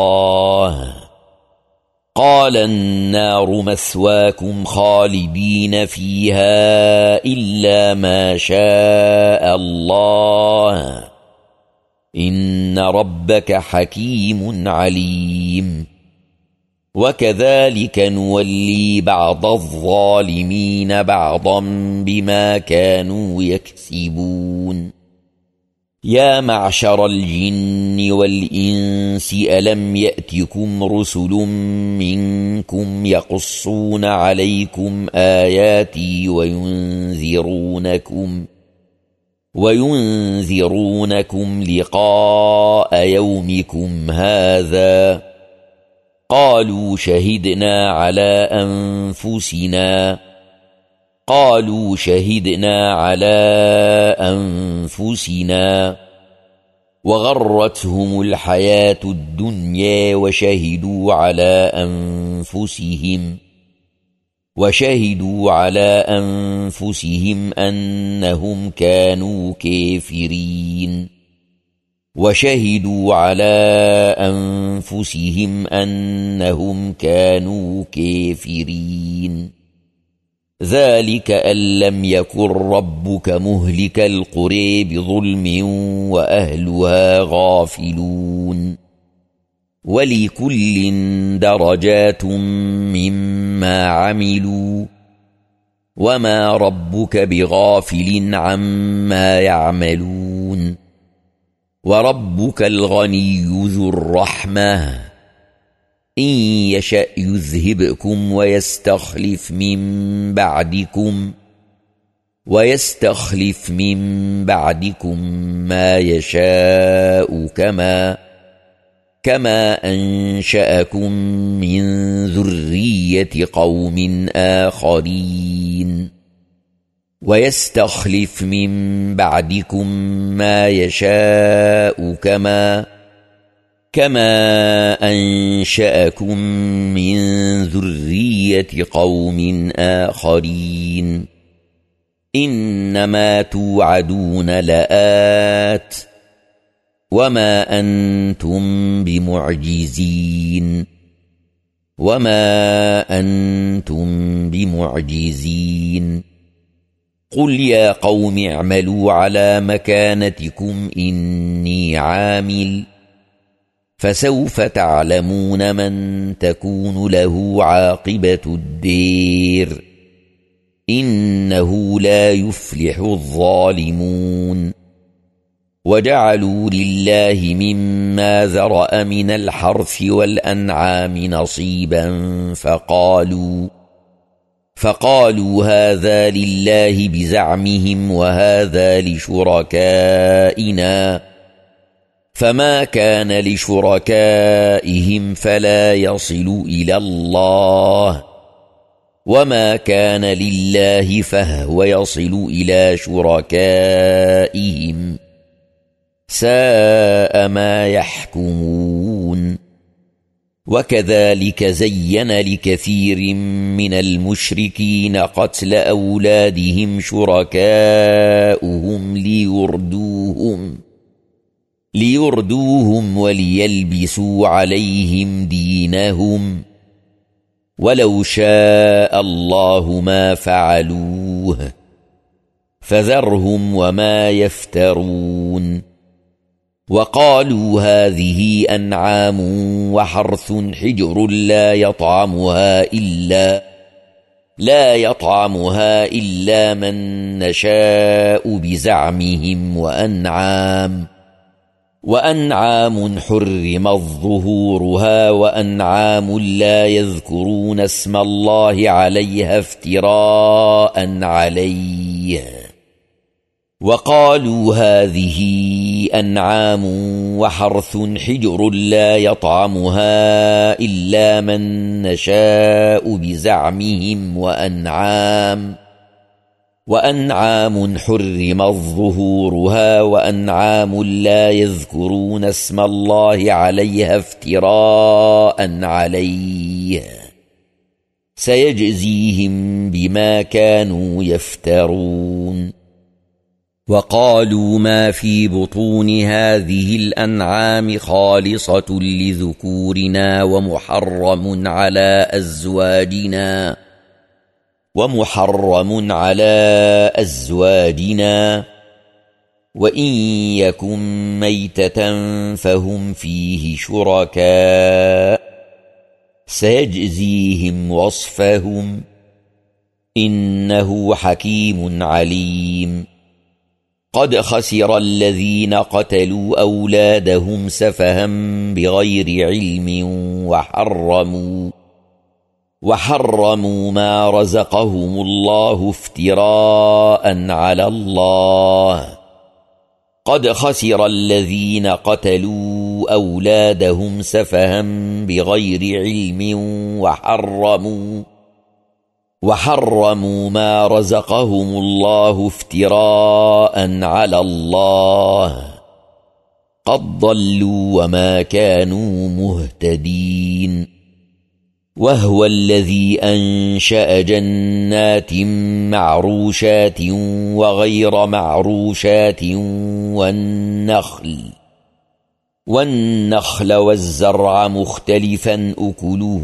الله إن ربك حكيم عليم. وكذلك نولي بعض الظالمين بعضا بما كانوا يكسبون يا معشر الجن والإنس ألم يأتكم رسل منكم يقصون عليكم آياتي وينذرونكم لقاء يومكم هذا قالوا شهدنا على أنفسنا وغرتهم الحياة الدنيا وشهدوا على أنفسهم أنهم كانوا كافرين ذلك أن لم يكن ربك مهلك القرى بظلم وأهلها غافلون ولكل درجات مما عملوا وما ربك بغافل عما يعملون وربك الغني ذو الرحمة إن يشأ يذهبكم ويستخلف من بعدكم ما يشاء كما أنشأكم من ذرية قوم آخرين إنما توعدون لآت وما أنتم بمعجزين قل يا قوم اعملوا على مكانتكم إني عامل فسوف تعلمون من تكون له عاقبة الدير إنه لا يفلح الظالمون وجعلوا لله مما ذرأ من الحرث والأنعام نصيبا فقالوا هذا لله بزعمهم وهذا لشركائنا فما كان لشركائهم فلا يصل إلى الله وما كان لله فهو يصل إلى شركائهم ساء ما يحكمون وكذلك زين لكثير من المشركين قتل أولادهم شركاؤهم ليردوهم وليلبسوا عليهم دينهم ولو شاء الله ما فعلوه فذرهم وما يفترون وقالوا هذه أنعام وحرث حجر لا يطعمها إلا من نشاء بزعمهم وأنعام حرمت ظهورها وأنعام لا يذكرون اسم الله عليها افتراء عليه وقالوا هذه أنعام وحرث حجر لا يطعمها إلا من نشاء بزعمهم وأنعام حرمت ظهورها وأنعام لا يذكرون اسم الله عليها افتراء عليه سيجزيهم بما كانوا يفترون وقالوا ما في بطون هذه الأنعام خالصة لذكورنا ومحرم على أزواجنا وإن يكن ميتة فهم فيه شركاء سيجزيهم وصفهم إنه حكيم عليم قد خسر الذين قتلوا أولادهم سفها بغير علم وحرموا ما رزقهم الله افتراء على الله قد خسر الذين قتلوا أولادهم سفها بغير علم وحرموا ما رزقهم الله افتراء على الله قد ضلوا وما كانوا مهتدين وهو الذي أنشأ جنات معروشات وغير معروشات والنخل والزرع مختلفا أكله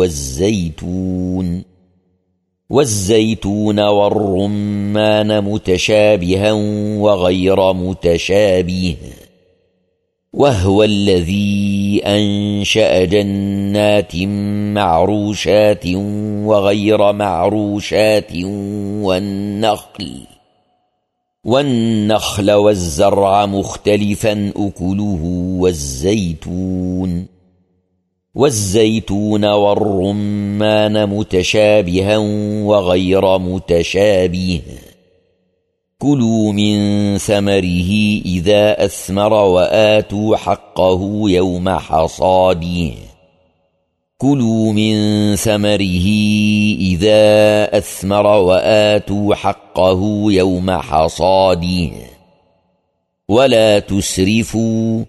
والزيتون والرمان متشابها وغير متشابه وهو الذي أنشأ جنات معروشات وغير معروشات والنخل والزرع مختلفا أكله والزيتون والرمان متشابها وغير متشابه كلوا من ثمره إذا أثمر وآتوا حقه يوم حصاده ولا تسرفوا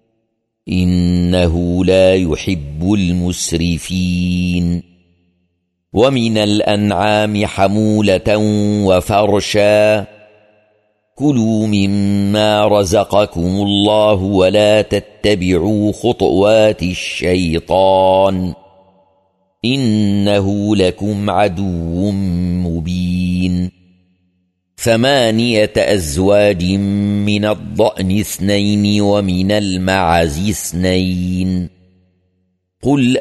إنه لا يحب المسرفين ومن الأنعام حمولة وفرشا كلوا مما رزقكم الله ولا تتبعوا خطوات الشيطان إنه لكم عدو مبين 8 أزواج من الضأن 2 ومن المعز 2 قل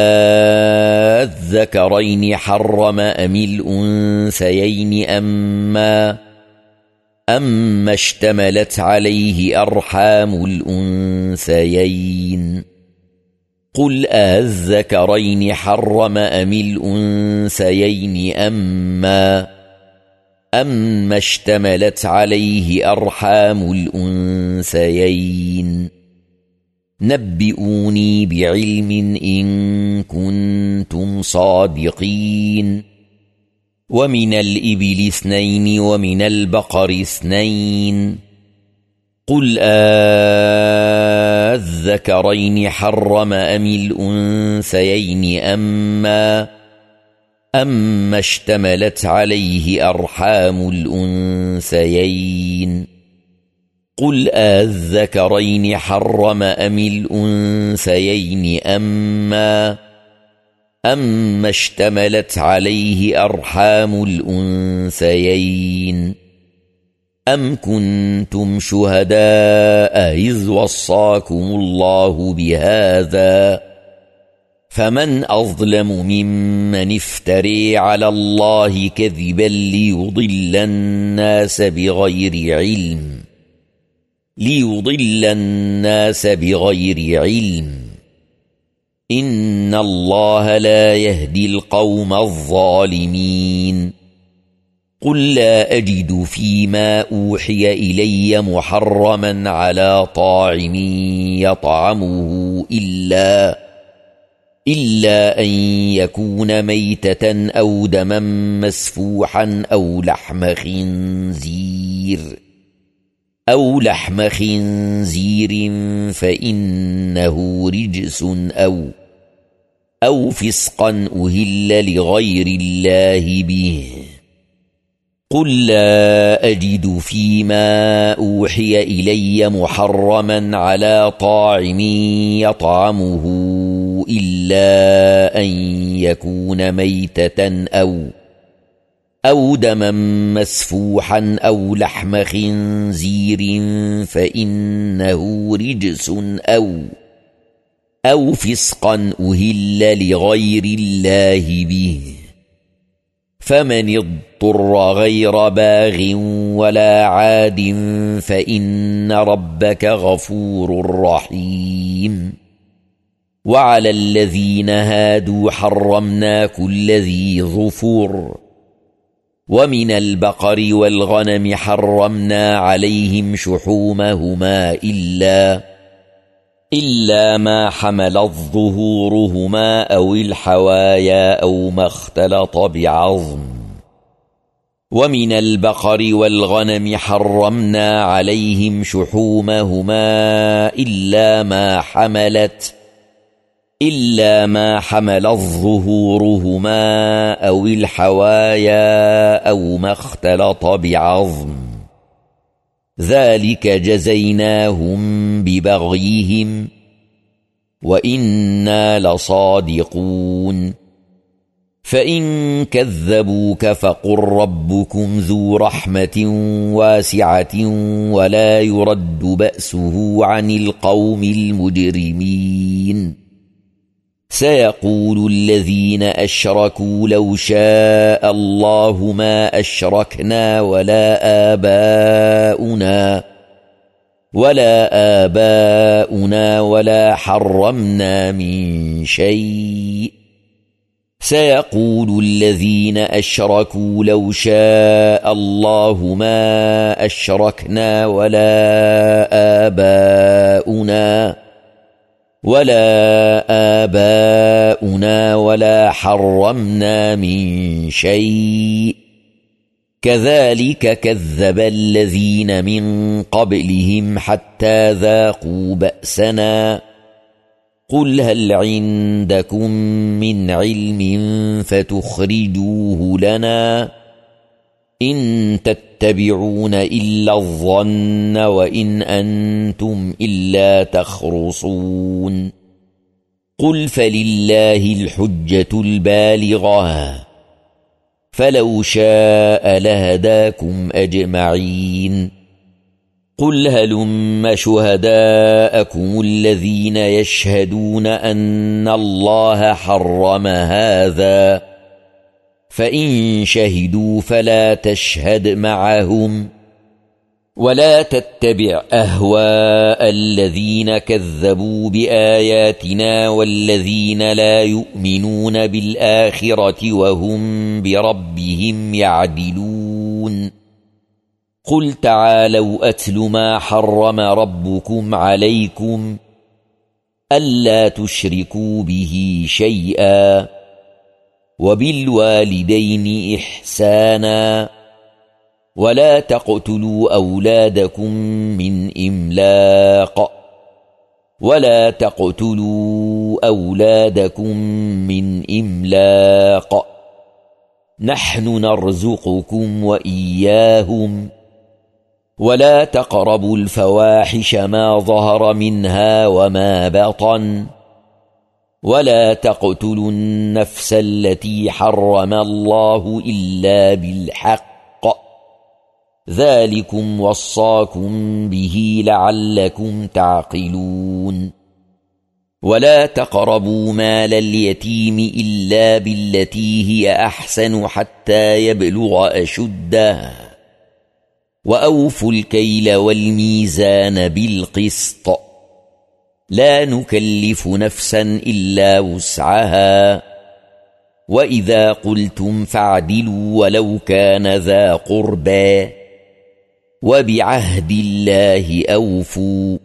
أذكرين حرم أم الأنثيين أما اشتملت عليه أرحام الأنثيين قل أذكرين حرم أم الأنثيين أما اشتملت عليه أرحام الأنثيين نبئوني بعلم إن كنتم صادقين ومن الإبل 2 ومن البقر 2 قل أذكرين حرم أم الأنثيين أما اشتملت عليه أرحام الأنثيين قل أذكرين حرم أم الأنثيين أما اشتملت عليه أرحام الأنثيين أم كنتم شهداء إذ وصاكم الله بهذا فمن أظلم ممن افتري على الله كذبا ليضل الناس بغير علم إن الله لا يهدي القوم الظالمين قل لا أجد فيما أوحي إلي محرما على طاعم يطعمه إلا أن يكون ميتة أو دما مسفوحا أو لحم خنزير فإنه رجس أو فسقا أهل لغير الله به قل لا أجد فيما أوحي إلي محرما على طاعم يطعمه إلا أن يكون ميتة أو دما مسفوحا أو لحم خنزير فإنه رجس أو فسقا أهل لغير الله به، فمن اضطر غير باغ ولا عاد فإن ربك غفور رحيم. وعلى الذين هادوا حرمنا كل ذي ظفر، ومن البقر والغنم حرمنا عليهم شحومهما إلا ما حملت ظهورهما أو الحوايا أو ما اختلط بعظم. ومن البقر والغنم حرمنا عليهم شحومهما إلا ما حملت ظهورهما أو الحوايا أو ما اختلط بعظم، ذلك جزيناهم ببغيهم وإنا لصادقون. فإن كذبوك فقل ربكم ذو رحمة واسعة ولا يرد بأسه عن القوم المجرمين. سيقول الذين أشركوا لو شاء الله ما أشركنا ولا آباؤنا ولا حرمنا من شيء. سيقول الذين أشركوا لو شاء الله ما أشركنا ولا آباؤنا ولا حرمنا من شيء. كذلك كذب الذين من قبلهم حتى ذاقوا بأسنا. قل هل عندكم من علم فتخرجوه لنا؟ إن تتبعون إلا الظن وإن أنتم إلا تخرصون. قل فلله الحجة البالغة، فلو شاء لهداكم أجمعين. قل هلم شهداءكم الذين يشهدون أن الله حرم هذا، فإن شهدوا فلا تشهد معهم، ولا تتبع أهواء الذين كذبوا بآياتنا والذين لا يؤمنون بالآخرة وهم بربهم يعدلون. قل تعالوا أتل ما حرم ربكم عليكم ألا تشركوا به شيئا، وبالوالدين إحسانا، ولا تقتلوا أولادكم من إملاق، نحن نرزقكم وإياهم. ولا تقربوا الفواحش ما ظهر منها وما بطن، ولا تقتلوا النفس التي حرم الله إلا بالحق، ذلكم وصاكم به لعلكم تعقلون. ولا تقربوا مال اليتيم إلا بالتي هي أحسن حتى يبلغ أشده، وأوفوا الكيل والميزان بالقسط، لا نكلف نفسا إلا وسعها، وإذا قلتم فاعدلوا ولو كان ذا قربى، وبعهد الله أوفوا،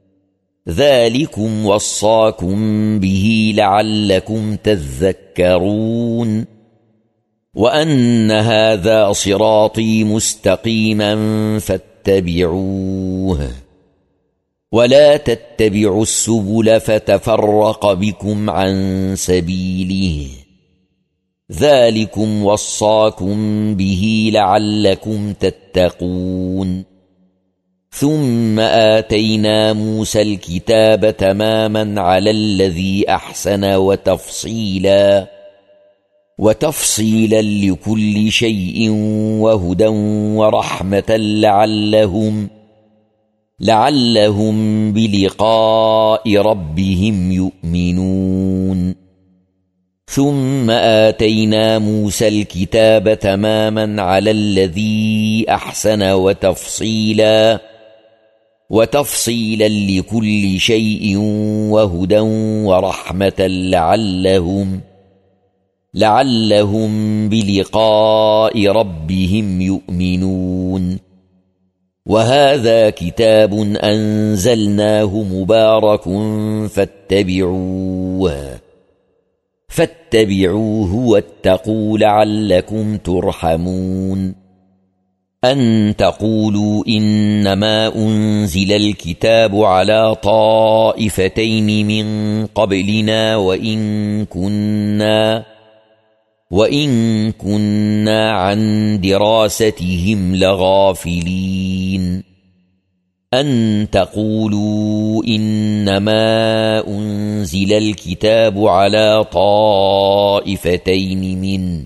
ذلكم وصاكم به لعلكم تذكرون. وأن هذا صراطي مستقيما فاتبعوه، ولا تتبعوا السبل فتفرق بكم عن سبيله، ذلكم وصاكم به لعلكم تتقون. ثم آتينا موسى الكتاب تماما على الذي أحسن وتفصيلا لكل شيء وهدى ورحمة لعلهم بلقاء ربهم يؤمنون ثم آتينا موسى الكتاب تماما على الذي أحسن وتفصيلا لكل شيء وهدى ورحمة لعلهم بلقاء ربهم يؤمنون وهذا كتاب أنزلناه مبارك فاتبعوه واتقوا لعلكم ترحمون أن تقولوا إنما أنزل الكتاب على طائفتين من قبلنا وإن كنا عن دراستهم لغافلين أن تقولوا إنما أنزل الكتاب على طائفتين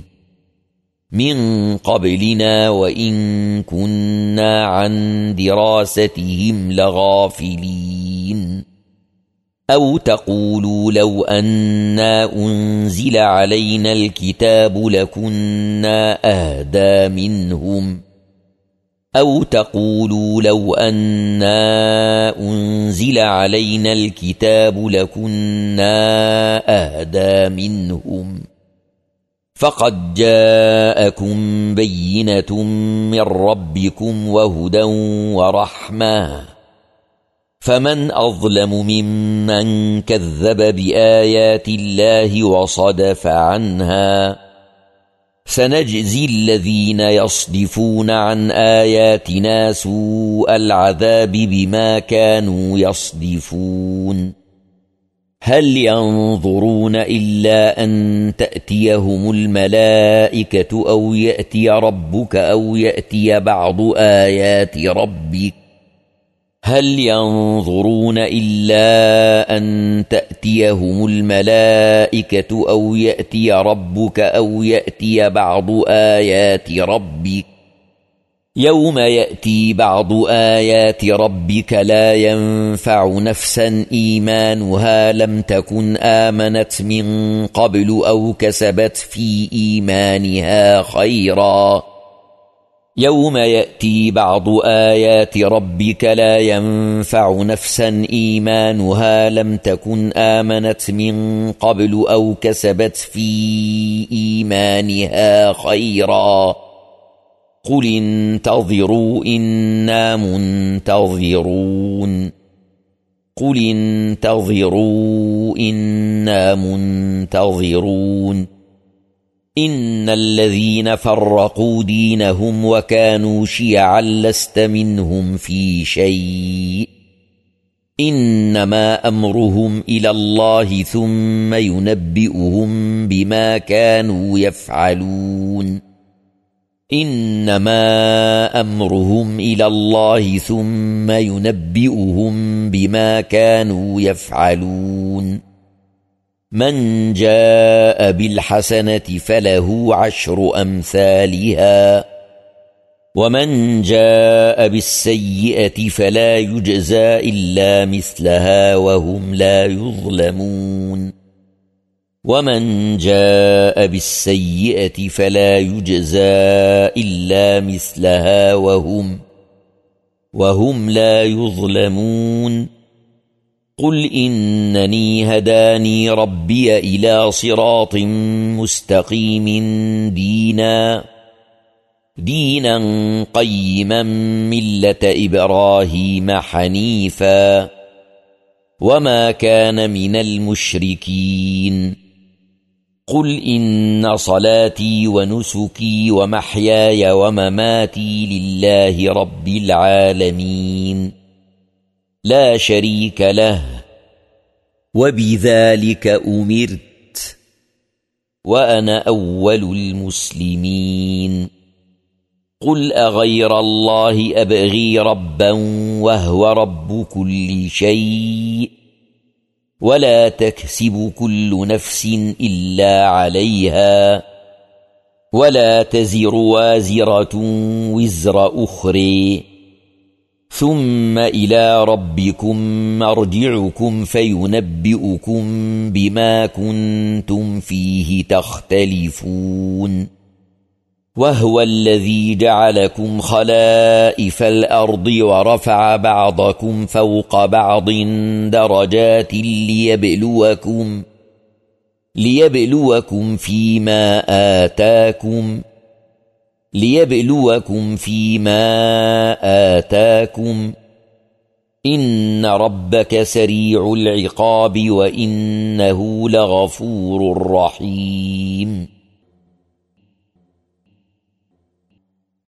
من قبلنا وإن كنا عن دراستهم لغافلين أو تقولوا لو أنا أنزل علينا الكتاب لكنا أهدى منهم أو تقولوا لو أنا أنزل علينا الكتاب لكنا أهدى منهم فقد جاءكم بينة من ربكم وهدى ورحمة فمن أظلم ممن كذب بآيات الله وصدف عنها سنجزي الذين يصدفون عن آياتنا سوء العذاب بما كانوا يصدفون هل ينظرون إلا أن تأتيهم الملائكة أو يأتي ربك أو يأتي بعض آيات ربك هل ينظرون إلا أن تأتيهم الملائكة أو يأتي ربك أو يأتي بعض آيات ربك يوم يأتي بعض آيات ربك لا ينفع نفسا إيمانها لم تكن آمنت من قبل أو كسبت في إيمانها خيرا يوم يأتي بعض آيات ربك لا ينفع نفسا إيمانها لم تكن آمنت من قبل أو كسبت في إيمانها خيرا قل انتظروا إنا منتظرون إن الذين فرقوا دينهم وكانوا شيعا لست منهم في شيء إنما أمرهم إلى الله ثم ينبئهم بما كانوا يفعلون من جاء بالحسنة فله 10 أمثالها ومن جاء بالسيئة فلا يجزى إلا مثلها وهم لا يظلمون ومن جاء بالسيئة فلا يجزى إلا مثلها وهم لا يظلمون قل إنني هداني ربي إلى صراط مستقيم دينا قيما ملة إبراهيم حنيفا وما كان من المشركين قل إن صلاتي ونسكي ومحياي ومماتي لله رب العالمين لا شريك له وبذلك أمرت وأنا أول المسلمين قل أغير الله أبغي ربا وهو رب كل شيء ولا تكسب كل نفس إلا عليها ولا تزر وازرة وزر أخرى ثم إلى ربكم مرجعكم فينبئكم بما كنتم فيه تختلفون وهو الذي جعلكم خلائف الأرض ورفع بعضكم فوق بعض درجات ليبلوكم فيما آتاكم إن ربك سريع العقاب وإنه لغفور رحيم